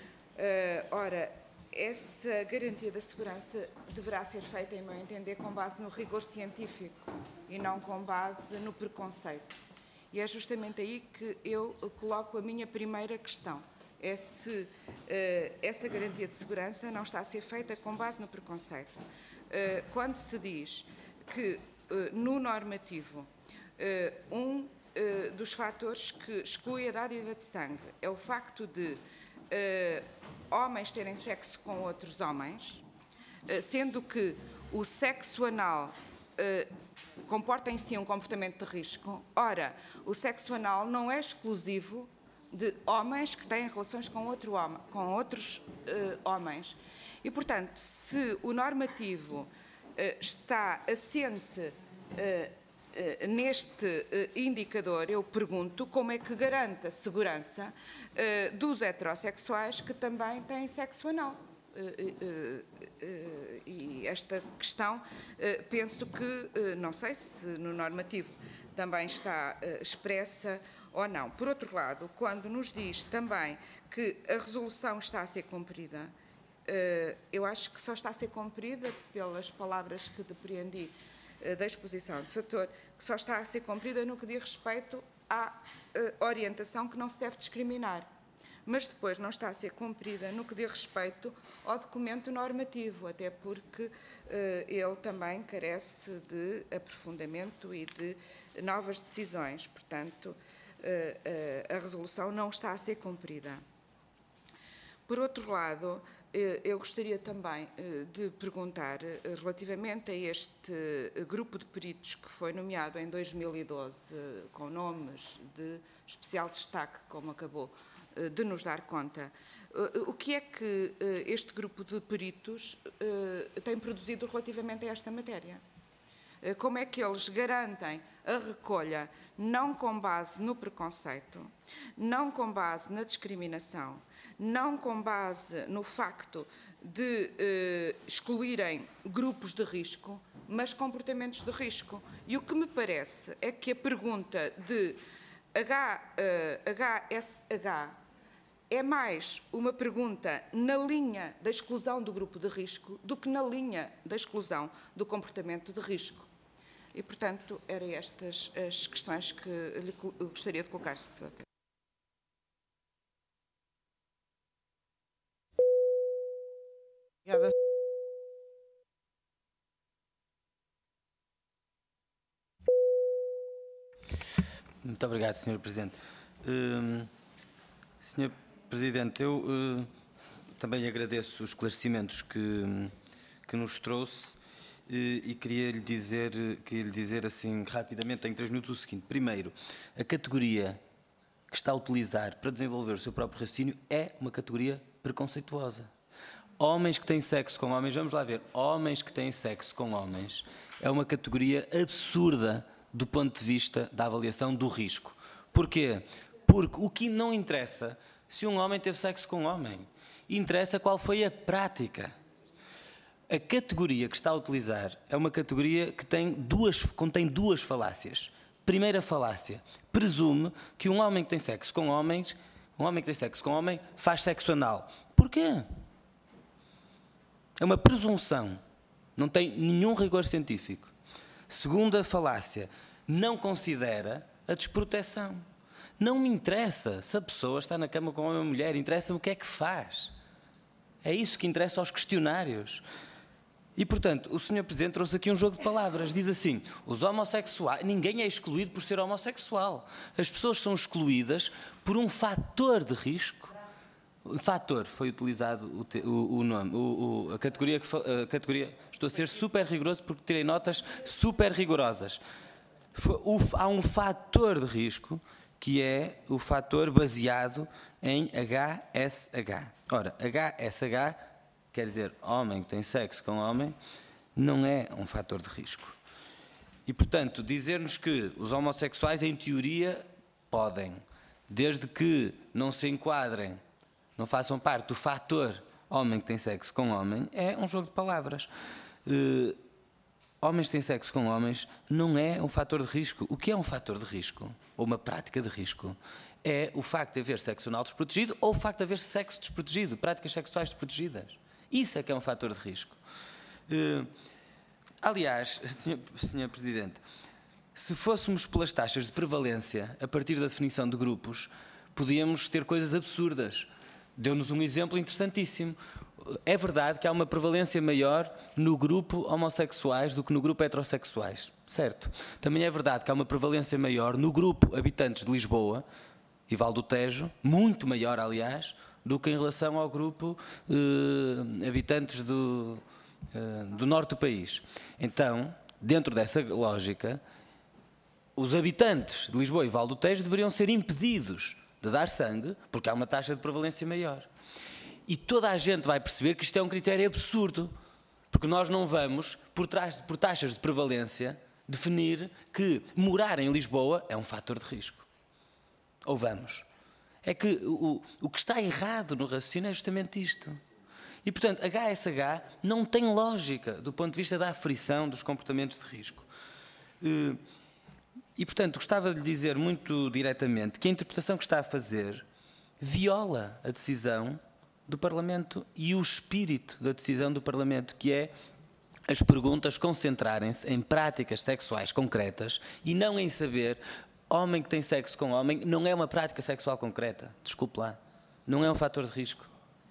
Ora, essa garantia da segurança deverá ser feita, em meu entender, com base no rigor científico e não com base no preconceito. E é justamente aí que eu coloco a minha primeira questão. É se uh, essa garantia de segurança não está a ser feita com base no preconceito. Uh, quando se diz que uh, no normativo uh, um uh, dos fatores que exclui a dádiva de sangue é o facto de uh, homens terem sexo com outros homens, uh, sendo que o sexo anal uh, comporta em si um comportamento de risco. Ora, o sexo anal não é exclusivo de homens que têm relações com, outro homem, com outros uh, homens. E, portanto, se o normativo uh, está assente uh, uh, neste uh, indicador, eu pergunto como é que garante a segurança uh, dos heterossexuais que também têm sexo anal. Uh, uh, uh, e esta questão, uh, penso que, uh, não sei se no normativo também está uh, expressa ou não. Por outro lado, quando nos diz também que a resolução está a ser cumprida, eu acho que só está a ser cumprida, pelas palavras que depreendi da exposição do senhor doutor, que só está a ser cumprida no que diz respeito à orientação que não se deve discriminar. Mas depois não está a ser cumprida no que diz respeito ao documento normativo, até porque uh, ele também carece de aprofundamento e de novas decisões. Portanto, a resolução não está a ser cumprida. Por outro lado, eu gostaria também de perguntar, relativamente a este grupo de peritos que foi nomeado em dois mil e doze, com nomes de especial destaque, como acabou de nos dar conta, o que é que este grupo de peritos tem produzido relativamente a esta matéria? Como é que eles garantem a recolha não com base no preconceito, não com base na discriminação, não com base no facto de eh, excluírem grupos de risco, mas comportamentos de risco? E o que me parece é que a pergunta de H, eh, H S H é mais uma pergunta na linha da exclusão do grupo de risco do que na linha da exclusão do comportamento de risco. E, portanto, eram estas as questões que lhe gostaria de colocar, senhor Secretário. Obrigada. Muito obrigado, senhor Presidente. Uh, senhor Presidente, eu uh, também agradeço os esclarecimentos que, que nos trouxe. E queria lhe dizer, queria lhe dizer assim rapidamente, em três minutos, o seguinte. Primeiro, a categoria que está a utilizar para desenvolver o seu próprio raciocínio é uma categoria preconceituosa. Homens que têm sexo com homens, vamos lá ver, homens que têm sexo com homens é uma categoria absurda do ponto de vista da avaliação do risco. Porquê? Porque o que não interessa se um homem teve sexo com um homem, interessa qual foi a prática. A categoria que está a utilizar é uma categoria que tem duas, contém duas falácias. Primeira falácia, presume que um homem que tem sexo com homens, um homem que tem sexo com homem, faz sexo anal. Porquê? É uma presunção, não tem nenhum rigor científico. Segunda falácia, não considera a desproteção. Não me interessa se a pessoa está na cama com homem ou mulher, interessa-me o que é que faz. É isso que interessa aos questionários. E, portanto, o senhor Presidente trouxe aqui um jogo de palavras. Diz assim, os homossexuais... Ninguém é excluído por ser homossexual. As pessoas são excluídas por um fator de risco. Fator, foi utilizado o, te, o, o nome. O, o, a, categoria que, a categoria... Estou a ser super rigoroso porque tirei notas super rigorosas. O, há um fator de risco que é o fator baseado em H S H. Ora, H S H... quer dizer, homem que tem sexo com homem, não é um fator de risco. E, portanto, dizer-nos que os homossexuais, em teoria, podem, desde que não se enquadrem, não façam parte do fator homem que tem sexo com homem, é um jogo de palavras. Uh, homens que têm sexo com homens não é um fator de risco. O que é um fator de risco? Ou uma prática de risco? É o facto de haver sexo anal desprotegido ou o facto de haver sexo desprotegido, práticas sexuais desprotegidas. Isso é que é um fator de risco. Uh, aliás, senhor, senhor Presidente, se fôssemos pelas taxas de prevalência, a partir da definição de grupos, podíamos ter coisas absurdas. Deu-nos um exemplo interessantíssimo. É verdade que há uma prevalência maior no grupo homossexuais do que no grupo heterossexuais, certo? Também é verdade que há uma prevalência maior no grupo habitantes de Lisboa e Val do Tejo, muito maior, aliás, do que em relação ao grupo eh, habitantes do, eh, do norte do país. Então, dentro dessa lógica, os habitantes de Lisboa e Val do Tejo deveriam ser impedidos de dar sangue, porque há uma taxa de prevalência maior. E toda a gente vai perceber que isto é um critério absurdo, porque nós não vamos, por, trás, por taxas de prevalência, definir que morar em Lisboa é um fator de risco. Ou vamos? É que o, o que está errado no raciocínio é justamente isto. E, portanto, H S H não tem lógica do ponto de vista da aferição dos comportamentos de risco. E, portanto, gostava de lhe dizer muito diretamente que a interpretação que está a fazer viola a decisão do Parlamento e o espírito da decisão do Parlamento, que é as perguntas concentrarem-se em práticas sexuais concretas e não em saber... Homem que tem sexo com homem não é uma prática sexual concreta. Desculpe lá. Não é um fator de risco.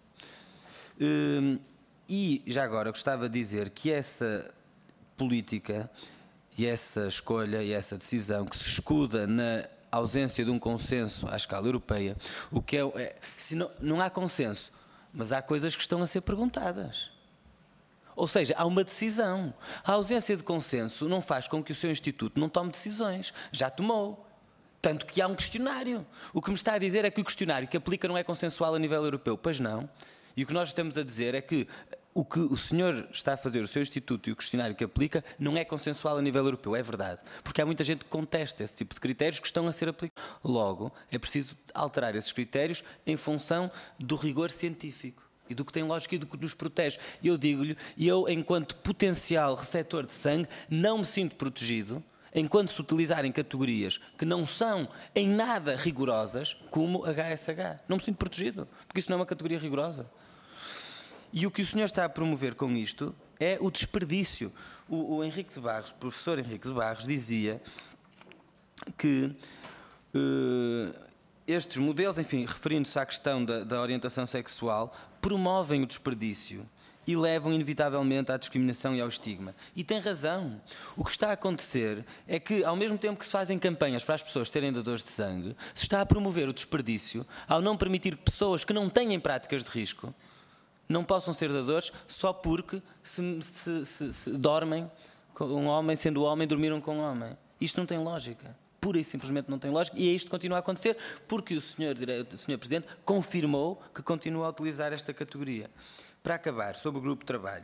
Hum, e, já agora, gostava de dizer que essa política e essa escolha e essa decisão que se escuda na a ausência de um consenso à escala europeia, o que é, é se não, não há consenso, mas há coisas que estão a ser perguntadas. Ou seja, há uma decisão. A ausência de consenso não faz com que o seu instituto não tome decisões. Já tomou. Tanto que há um questionário. O que me está a dizer é que o questionário que aplica não é consensual a nível europeu. Pois não. E o que nós estamos a dizer é que o que o senhor está a fazer, o seu instituto e o questionário que aplica, não é consensual a nível europeu. É verdade. Porque há muita gente que contesta esse tipo de critérios que estão a ser aplicados. Logo, é preciso alterar esses critérios em função do rigor científico e do que tem lógica e do que nos protege. E eu digo-lhe, eu, enquanto potencial receptor de sangue, não me sinto protegido enquanto se utilizarem categorias que não são em nada rigorosas, como H S H. Não me sinto protegido, porque isso não é uma categoria rigorosa. E o que o senhor está a promover com isto é o desperdício. O, o Henrique de Barros, o professor Henrique de Barros, dizia que uh, estes modelos, enfim, referindo-se à questão da, da orientação sexual, promovem o desperdício e levam inevitavelmente à discriminação e ao estigma. E tem razão. O que está a acontecer é que, ao mesmo tempo que se fazem campanhas para as pessoas terem dadores de sangue, se está a promover o desperdício ao não permitir que pessoas que não têm práticas de risco não possam ser dadores só porque se, se, se, se dormem com um homem, sendo homem, dormiram com um homem. Isto não tem lógica. Pura e simplesmente não tem lógica, e isto continua a acontecer porque o senhor, o senhor Presidente confirmou que continua a utilizar esta categoria. Para acabar, sobre o grupo de trabalho,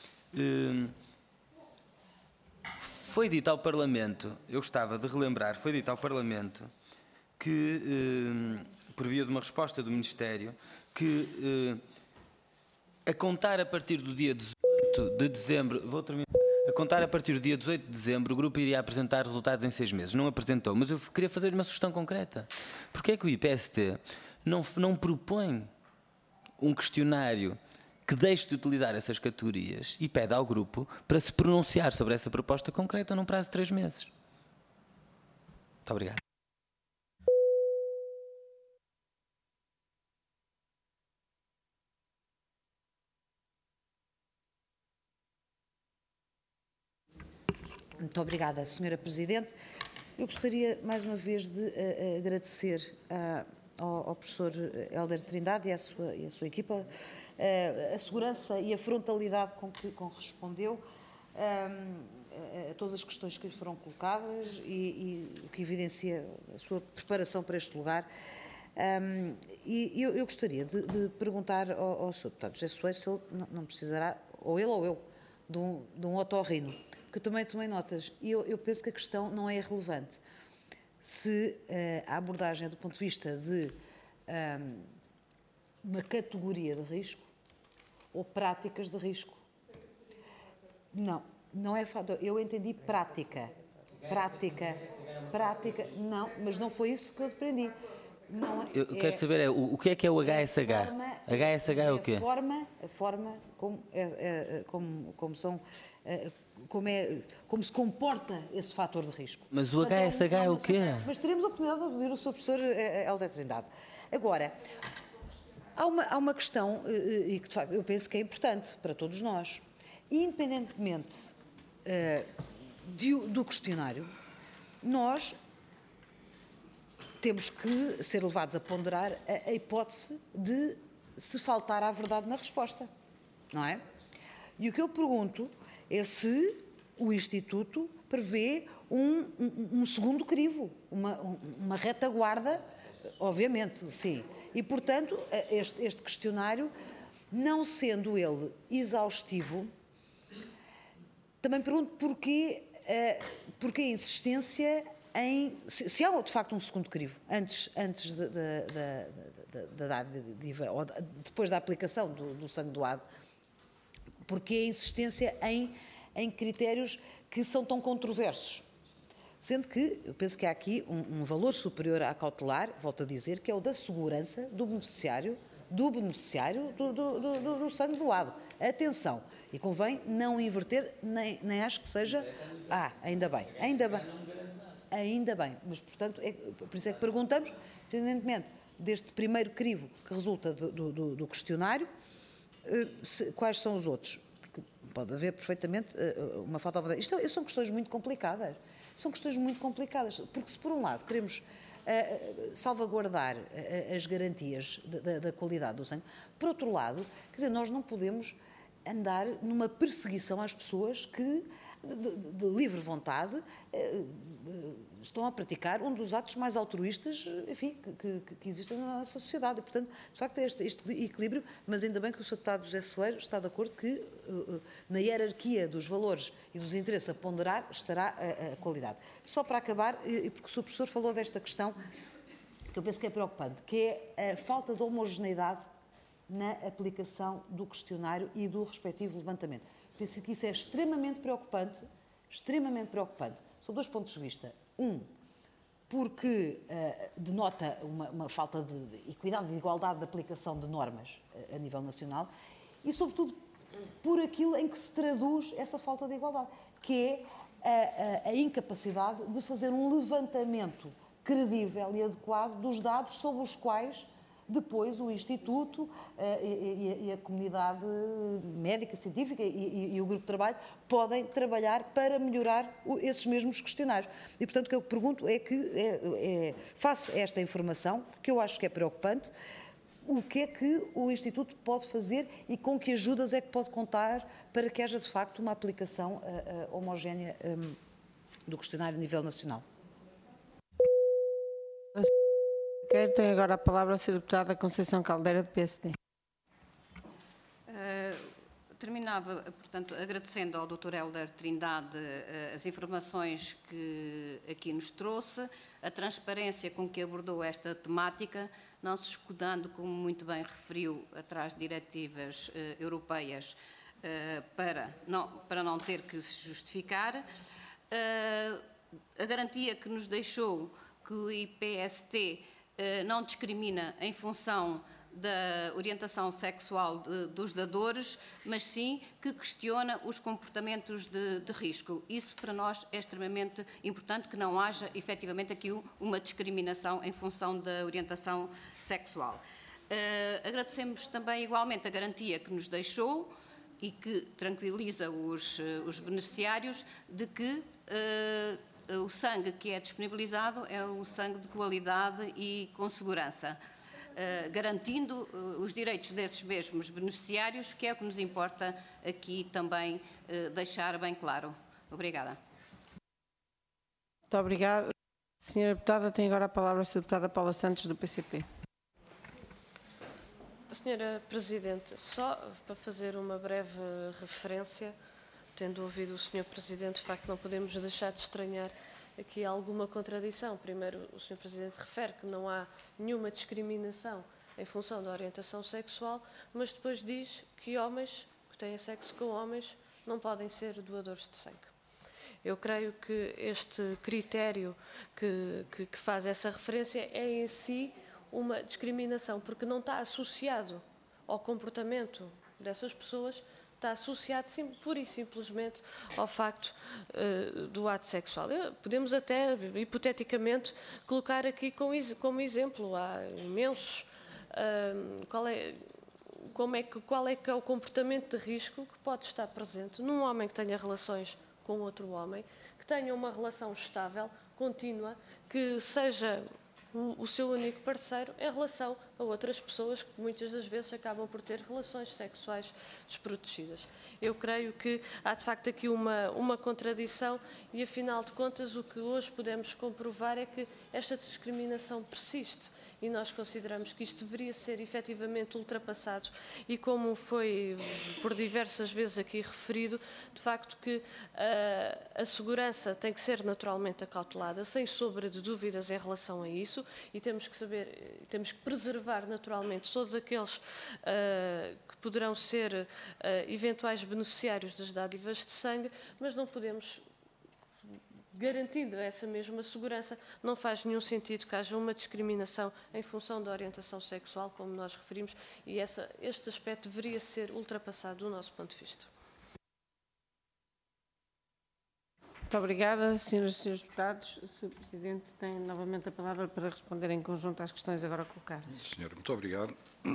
foi dito ao Parlamento, eu gostava de relembrar, foi dito ao Parlamento que, por via de uma resposta do Ministério, que a contar a partir do dia dezoito de dezembro, vou terminar. A contar a partir do dia dezoito de dezembro, o grupo iria apresentar resultados em seis meses. Não apresentou, mas eu queria fazer uma sugestão concreta. Porquê é que o I P S T não, não propõe um questionário que deixe de utilizar essas categorias e pede ao grupo para se pronunciar sobre essa proposta concreta num prazo de três meses? Muito obrigado. Muito obrigada, senhora Presidente. Eu gostaria, mais uma vez, de uh, agradecer uh, ao, ao professor Hélder Trindade e à sua, e à sua equipa uh, a segurança e a frontalidade com que com respondeu uh, a todas as questões que lhe foram colocadas e, e o que evidencia a sua preparação para este lugar. Um, e eu, eu gostaria de, de perguntar ao, ao senhor deputado José Soares se ele não, não precisará, ou ele ou eu, de um, de um otorrino. Porque eu também tomei notas e eu, eu penso que a questão não é irrelevante. Se uh, a abordagem é do ponto de vista de um, uma categoria de risco ou práticas de risco. Não, não é fator. Eu entendi prática. Prática. Prática. Não, mas não foi isso que eu aprendi. Não, eu quero é, saber é, o, o que é que é o H S H? Forma, H S H é o quê? A forma, a forma como, é, é, como, como são... É, Como, é, como se comporta esse fator de risco. Mas o H S H é o quê? Mas teremos a oportunidade de ouvir o seu professor Hélder Trindade. Agora, há uma, há uma questão, e que de facto eu penso que é importante para todos nós. Independentemente uh, de, do questionário, nós temos que ser levados a ponderar a, a hipótese de se faltar à verdade na resposta, não é? E o que eu pergunto é se o Instituto prevê um, um, um segundo crivo, uma, uma retaguarda, obviamente, sim. E, portanto, este, este questionário, não sendo ele exaustivo, também pergunto porquê, uh, porquê a insistência em... Se, se há, de facto, um segundo crivo, antes, antes da de, de, de, dádiva, ou de, depois da aplicação do, do sangue doado, porque a insistência em, em critérios que são tão controversos. Sendo que, eu penso que há aqui um, um valor superior à cautelar, volto a dizer, que é o da segurança do beneficiário, do beneficiário do, do, do, do sangue doado. Atenção, e convém não inverter, nem, nem acho que seja... Ah, ainda bem, ainda bem, ainda bem, mas, portanto, é, por isso é que perguntamos, independentemente deste primeiro crivo que resulta do, do, do questionário, Se, quais são os outros? Porque pode haver perfeitamente uh, uma falta de... Isto são questões muito complicadas. São questões muito complicadas. Porque se, por um lado, queremos uh, salvaguardar uh, as garantias da, da, da qualidade do sangue. Por outro lado, quer dizer, nós não podemos andar numa perseguição às pessoas que, de, de, de livre vontade, uh, uh, estão a praticar um dos atos mais altruístas, enfim, que, que, que existem na nossa sociedade. E, portanto, de facto, é este, este equilíbrio, mas ainda bem que o senhor Deputado José Celeiro está de acordo que, uh, na hierarquia dos valores e dos interesses a ponderar, estará a, a qualidade. Só para acabar, e porque o senhor Professor falou desta questão, que eu penso que é preocupante, que é a falta de homogeneidade na aplicação do questionário e do respectivo levantamento. Penso que isso é extremamente preocupante, extremamente preocupante, sob dois pontos de vista. Um, porque uh, denota uma, uma falta de, de equidade, de igualdade de aplicação de normas uh, a nível nacional e, sobretudo, por aquilo em que se traduz essa falta de igualdade, que é a, a, a incapacidade de fazer um levantamento credível e adequado dos dados sobre os quais depois o Instituto uh, e, e, e a comunidade médica, científica e, e, e o grupo de trabalho podem trabalhar para melhorar o, esses mesmos questionários. E, portanto, o que eu pergunto é que, é, é, face a esta informação, que eu acho que é preocupante, o que é que o Instituto pode fazer e com que ajudas é que pode contar para que haja, de facto, uma aplicação uh, uh, homogénea um, do questionário a nível nacional? Quem tem agora a palavra a senhora Deputada Conceição Caldeira, do P S D. Uh, terminava, portanto, agradecendo ao doutor Hélder Trindade uh, as informações que aqui nos trouxe, a transparência com que abordou esta temática, não se escudando, como muito bem referiu, atrás de diretivas uh, europeias uh, para, não, para não ter que se justificar. Uh, a garantia que nos deixou que o I P S T não discrimina em função da orientação sexual de, dos dadores, mas sim que questiona os comportamentos de, de risco. Isso para nós é extremamente importante, que não haja efetivamente aqui uma discriminação em função da orientação sexual. Uh, agradecemos também igualmente a garantia que nos deixou e que tranquiliza os, os beneficiários de que uh, o sangue que é disponibilizado é um sangue de qualidade e com segurança, uh, garantindo uh, os direitos desses mesmos beneficiários, que é o que nos importa aqui também uh, deixar bem claro. Obrigada. Muito obrigada. senhora Deputada, tem agora a palavra a senhora Deputada Paula Santos, do P C P. senhora Presidente, só para fazer uma breve referência, tendo ouvido o senhor Presidente, de facto não podemos deixar de estranhar aqui alguma contradição. Primeiro, o senhor Presidente refere que não há nenhuma discriminação em função da orientação sexual, mas depois diz que homens que têm sexo com homens não podem ser doadores de sangue. Eu creio que este critério que, que, que faz essa referência é em si uma discriminação, porque não está associado ao comportamento dessas pessoas, está associado sim, pura e simplesmente ao facto uh, do ato sexual. Eu, podemos até, hipoteticamente, colocar aqui como, como exemplo, há imensos, uh, qual, é, como é que, qual é que é o comportamento de risco que pode estar presente num homem que tenha relações com outro homem, que tenha uma relação estável, contínua, que seja o, o seu único parceiro em relação a outras pessoas que muitas das vezes acabam por ter relações sexuais desprotegidas. Eu creio que há de facto aqui uma, uma contradição e, afinal de contas, o que hoje podemos comprovar é que esta discriminação persiste e nós consideramos que isto deveria ser efetivamente ultrapassado e, como foi por diversas vezes aqui referido, de facto que uh, a segurança tem que ser naturalmente acautelada, sem sombra de dúvidas em relação a isso, e temos que saber, temos que preservar naturalmente todos aqueles uh, que poderão ser uh, eventuais beneficiários das dádivas de sangue, mas não podemos, garantindo essa mesma segurança, não faz nenhum sentido que haja uma discriminação em função da orientação sexual, como nós referimos, e essa, este aspecto deveria ser ultrapassado do nosso ponto de vista. Muito obrigada, senhoras e senhores deputados. O senhor Presidente tem novamente a palavra para responder em conjunto às questões agora colocadas. Senhora, muito obrigado.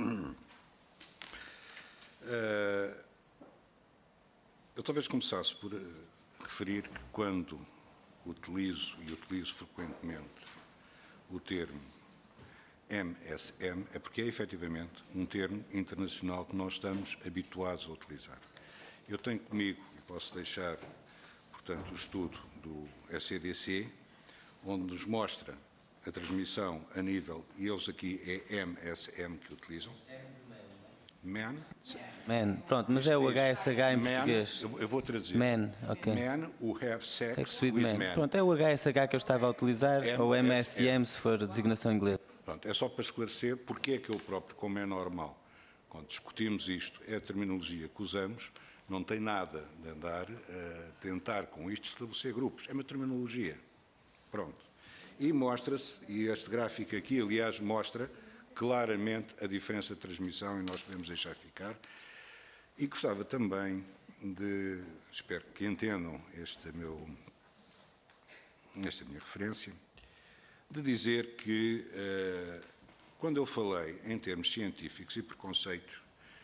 Eu talvez começasse por referir que quando utilizo e utilizo frequentemente o termo M S M é porque é efetivamente um termo internacional que nós estamos habituados a utilizar. Eu tenho comigo, e posso deixar, portanto, o estudo do S E D C, onde nos mostra a transmissão a nível, e eles aqui é M S M que utilizam. Man. Man, pronto, mas é o H S H em Man, português. eu, eu vou traduzir. Man, ok. Man who have sex, Sex with with man. man. Pronto, é o H S H que eu estava a utilizar, M ou S M. M S M se for a designação em inglês. Pronto, é só para esclarecer porque é que eu próprio, como é normal, quando discutimos isto, é a terminologia que usamos, não tem nada de andar a tentar com isto estabelecer grupos. É uma terminologia. Pronto. E mostra-se, e este gráfico aqui, aliás, mostra claramente a diferença de transmissão, e nós podemos deixar ficar. E gostava também de, espero que entendam este meu, esta minha referência, de dizer que, eh, quando eu falei em termos científicos e preconceitos,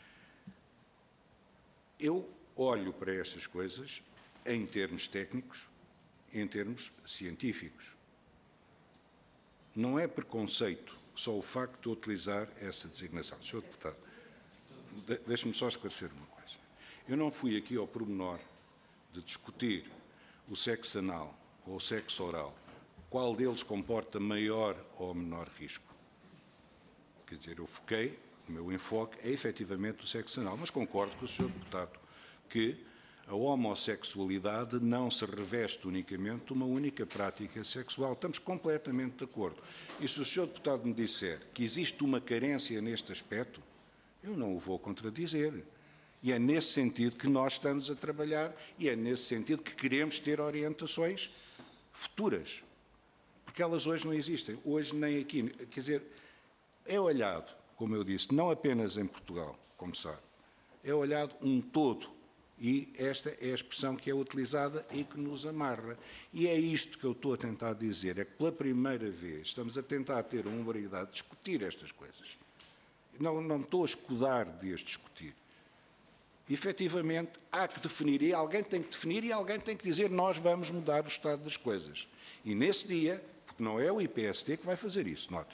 eu olho para estas coisas em termos técnicos, em termos científicos. Não é preconceito só o facto de utilizar essa designação. senhor Deputado, de, deixe-me só esclarecer uma coisa. Eu não fui aqui ao pormenor de discutir o sexo anal ou o sexo oral, qual deles comporta maior ou menor risco. Quer dizer, eu foquei, o meu enfoque é efetivamente o sexo anal, mas concordo com o senhor Deputado que a homossexualidade não se reveste unicamente de uma única prática sexual. Estamos completamente de acordo. E se o senhor Deputado me disser que existe uma carência neste aspecto, eu não o vou contradizer. E é nesse sentido que nós estamos a trabalhar e é nesse sentido que queremos ter orientações futuras. Porque elas hoje não existem. Hoje nem aqui. Quer dizer, é olhado, como eu disse, não apenas em Portugal, como sabe, é olhado um todo. E esta é a expressão que é utilizada e que nos amarra. E é isto que eu estou a tentar dizer, é que pela primeira vez estamos a tentar ter uma obrigação de discutir estas coisas. Não, não estou a escudar de as discutir. Efetivamente, há que definir, e alguém tem que definir, e alguém tem que dizer nós vamos mudar o estado das coisas. E nesse dia, porque não é o I P S T que vai fazer isso, note.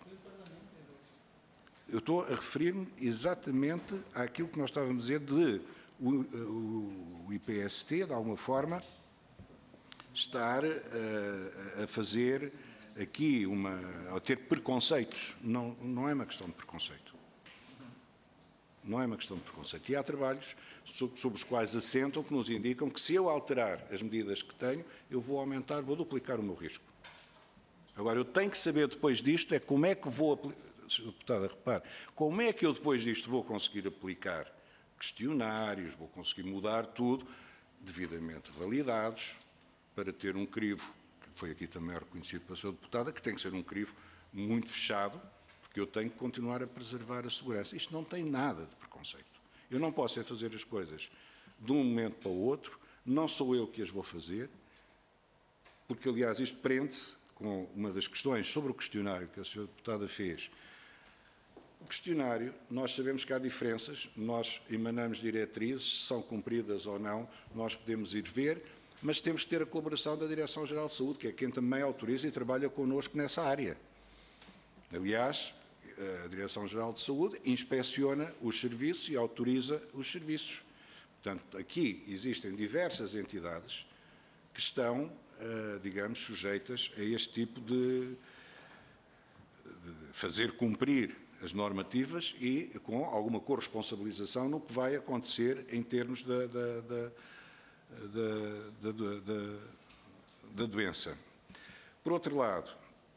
Eu estou a referir-me exatamente àquilo que nós estávamos a dizer de O, o, o I P S T, de alguma forma, estar uh, a fazer aqui uma, a ter preconceitos. Não, não é uma questão de preconceito. Não é uma questão de preconceito. E há trabalhos sobre, sobre os quais assentam que nos indicam que se eu alterar as medidas que tenho, eu vou aumentar, vou duplicar o meu risco. Agora, eu tenho que saber depois disto é como é que vou aplicar. senhor Deputado, repare, como é que eu depois disto vou conseguir aplicar questionários, vou conseguir mudar tudo, devidamente validados, para ter um crivo, que foi aqui também reconhecido pela senhora Deputada, que tem que ser um crivo muito fechado, porque eu tenho que continuar a preservar a segurança. Isto não tem nada de preconceito. Eu não posso é fazer as coisas de um momento para o outro, não sou eu que as vou fazer, porque, aliás, isto prende-se com uma das questões sobre o questionário que a senhora Deputada fez. O questionário, nós sabemos que há diferenças, nós emanamos diretrizes, se são cumpridas ou não, nós podemos ir ver, mas temos que ter a colaboração da Direção-Geral de Saúde, que é quem também autoriza e trabalha connosco nessa área. Aliás, a Direção-Geral de Saúde inspeciona os serviços e autoriza os serviços. Portanto, aqui existem diversas entidades que estão, digamos, sujeitas a este tipo de, de fazer cumprir as normativas e com alguma corresponsabilização no que vai acontecer em termos da, da, da, da, da, da, da doença. Por outro lado,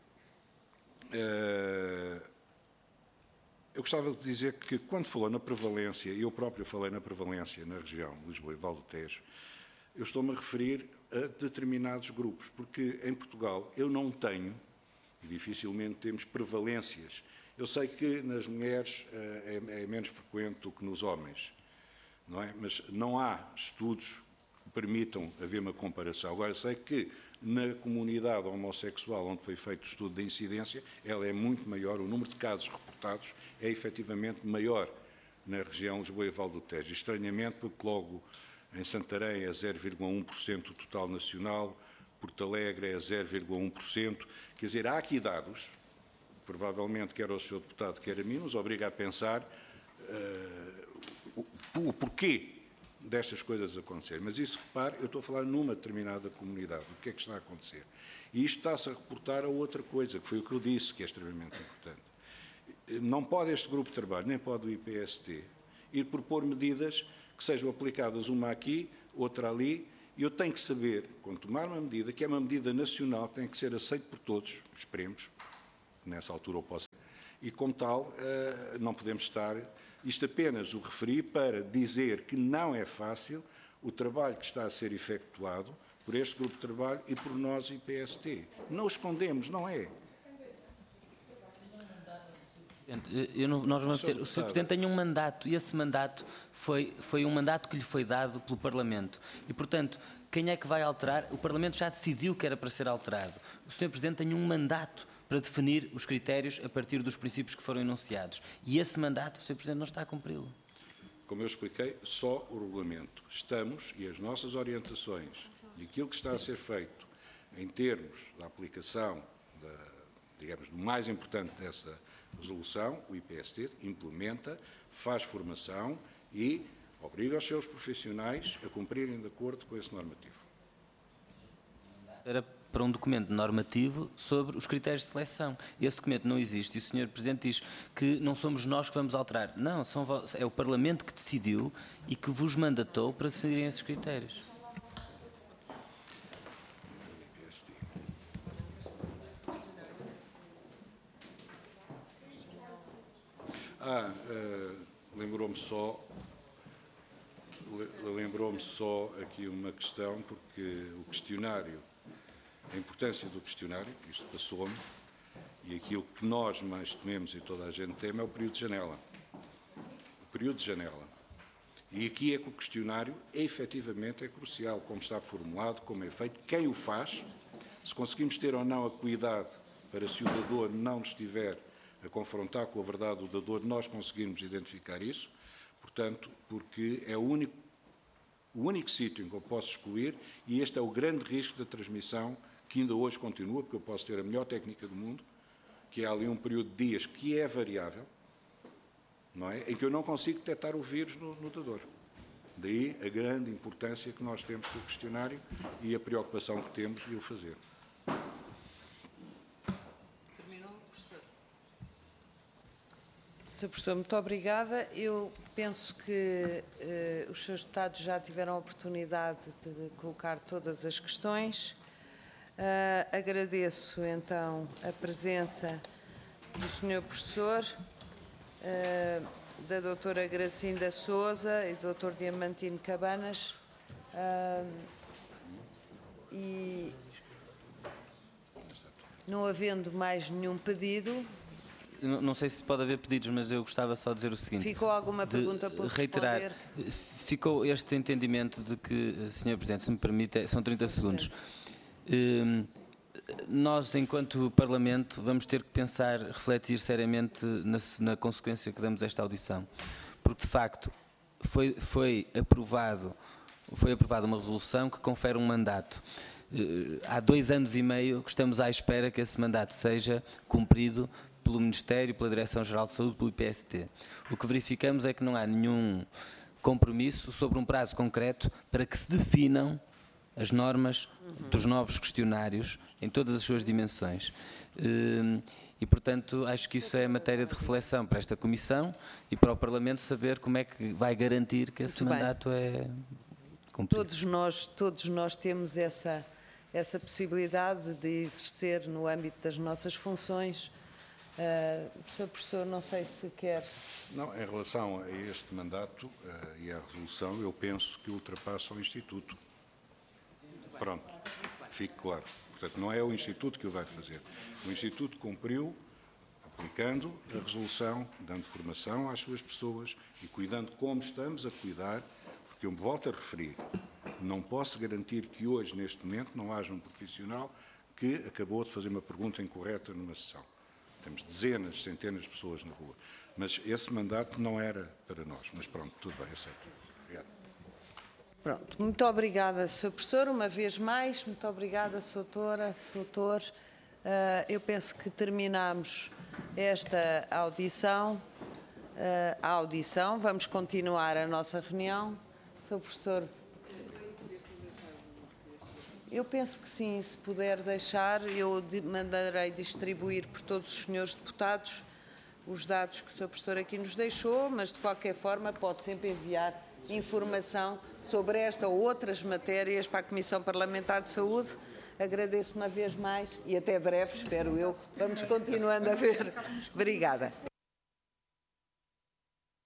eu gostava de dizer que quando falou na prevalência, e eu próprio falei na prevalência na região de Lisboa e Val do Tejo, eu estou-me a referir a determinados grupos, porque em Portugal eu não tenho, e dificilmente temos prevalências. Eu sei que nas mulheres é, é menos frequente do que nos homens, não é? Mas não há estudos que permitam haver uma comparação. Agora, sei que na comunidade homossexual, onde foi feito o estudo da incidência, ela é muito maior, o número de casos reportados é efetivamente maior na região de Lisboa e Val do Tejo. Estranhamente, porque logo em Santarém é zero vírgula um por cento do total nacional, Porto Alegre é zero vírgula um por cento. Quer dizer, há aqui dados provavelmente quer ao senhor deputado, quer a mim, nos obriga a pensar uh, o, o porquê destas coisas acontecerem. Mas isso, repare, eu estou a falar numa determinada comunidade, o que é que está a acontecer. E isto está-se a reportar a outra coisa, que foi o que eu disse, que é extremamente importante. Não pode este grupo de trabalho, nem pode o I P S T, ir propor medidas que sejam aplicadas uma aqui, outra ali, e eu tenho que saber, quando tomar uma medida, que é uma medida nacional, que tem que ser aceita por todos, esperemos, nessa altura eu posso, e como tal, não podemos estar, isto apenas o referi para dizer que não é fácil o trabalho que está a ser efetuado por este grupo de trabalho e por nós, I P S T. Não o escondemos, não é? Eu não, nós vamos ter, o senhor Presidente tem um mandato e esse mandato foi, foi um mandato que lhe foi dado pelo Parlamento e, portanto, quem é que vai alterar? O Parlamento já decidiu que era para ser alterado. O senhor Presidente tem um mandato para definir os critérios a partir dos princípios que foram enunciados e esse mandato o senhor Presidente não está a cumpri-lo. Como eu expliquei, só o regulamento. Estamos, e as nossas orientações e aquilo que está a ser feito em termos da aplicação, da, digamos, do mais importante dessa resolução, o I P S T implementa, faz formação e obriga os seus profissionais a cumprirem de acordo com esse normativo. Era para um documento normativo sobre os critérios de seleção. Esse documento não existe e o senhor Presidente diz que não somos nós que vamos alterar. Não, são, é o Parlamento que decidiu e que vos mandatou para definirem esses critérios. Ah, uh, lembrou-me só, lembrou-me só aqui uma questão, porque o questionário, a importância do questionário, isto passou-me, e aquilo que nós mais tememos e toda a gente teme é o período de janela. O período de janela. E aqui é que o questionário, efetivamente, é crucial, como está formulado, como é feito, quem o faz, se conseguimos ter ou não a cuidado para se o dador não estiver a confrontar com a verdade do dador, nós conseguimos identificar isso, portanto, porque é o único, o único sítio em que eu posso excluir, e este é o grande risco da transmissão, que ainda hoje continua, porque eu posso ter a melhor técnica do mundo, que é ali um período de dias que é variável, não é? Em que eu não consigo detectar o vírus no, no dador. Daí a grande importância que nós temos com o questionário e a preocupação que temos de o fazer. senhor Professor, muito obrigada. Eu penso que uh, os senhores deputados já tiveram a oportunidade de colocar todas as questões. Uh, agradeço, então, a presença do senhor Professor, uh, da doutora Gracinda Sousa e do doutor Diamantino Cabanas. Uh, e, não havendo mais nenhum pedido... Não, não sei se pode haver pedidos, mas eu gostava só de dizer o seguinte. Ficou alguma pergunta por reiterar, responder? Ficou este entendimento de que, senhor Presidente, se me permite, são trinta segundos. Um, nós, enquanto Parlamento, vamos ter que pensar, refletir seriamente na, na consequência que damos a esta audição. Porque, de facto, foi, foi, aprovado, foi aprovada uma resolução que confere um mandato. Uh, há dois anos e meio que estamos à espera que esse mandato seja cumprido pelo Ministério, pela Direção-Geral de Saúde, pelo I P S T. O que verificamos é que não há nenhum compromisso sobre um prazo concreto para que se definam as normas uhum. dos novos questionários em todas as suas dimensões. E, portanto, acho que isso é matéria de reflexão para esta Comissão e para o Parlamento saber como é que vai garantir que esse Muito mandato bem. é cumprido. Todos nós, todos nós temos essa, essa possibilidade de exercer no âmbito das nossas funções. Uh, senhor Professor, não sei se quer... Não, em relação a este mandato uh, e à resolução, eu penso que ultrapassa o Instituto. Pronto, fique claro. Portanto, não é o Instituto que o vai fazer. O Instituto cumpriu, aplicando a resolução, dando formação às suas pessoas e cuidando como estamos a cuidar, porque eu me volto a referir, não posso garantir que hoje, neste momento, não haja um profissional que acabou de fazer uma pergunta incorreta numa sessão. Temos dezenas, centenas de pessoas na rua. Mas esse mandato não era para nós. Mas pronto, tudo bem, aceito. Obrigado. Pronto, muito obrigada, senhor Professor, uma vez mais. Muito obrigada, senhora doutora, senhor doutor. Uh, eu penso que terminamos esta audição. A audição. Vamos continuar a nossa reunião. senhor Professor. Eu penso que sim, se puder deixar, eu mandarei distribuir por todos os senhores deputados os dados que o senhor Professor aqui nos deixou, mas de qualquer forma pode sempre enviar informação sobre esta ou outras matérias para a Comissão Parlamentar de Saúde. Agradeço uma vez mais e até breve, espero eu. Vamos continuando a ver. Obrigada.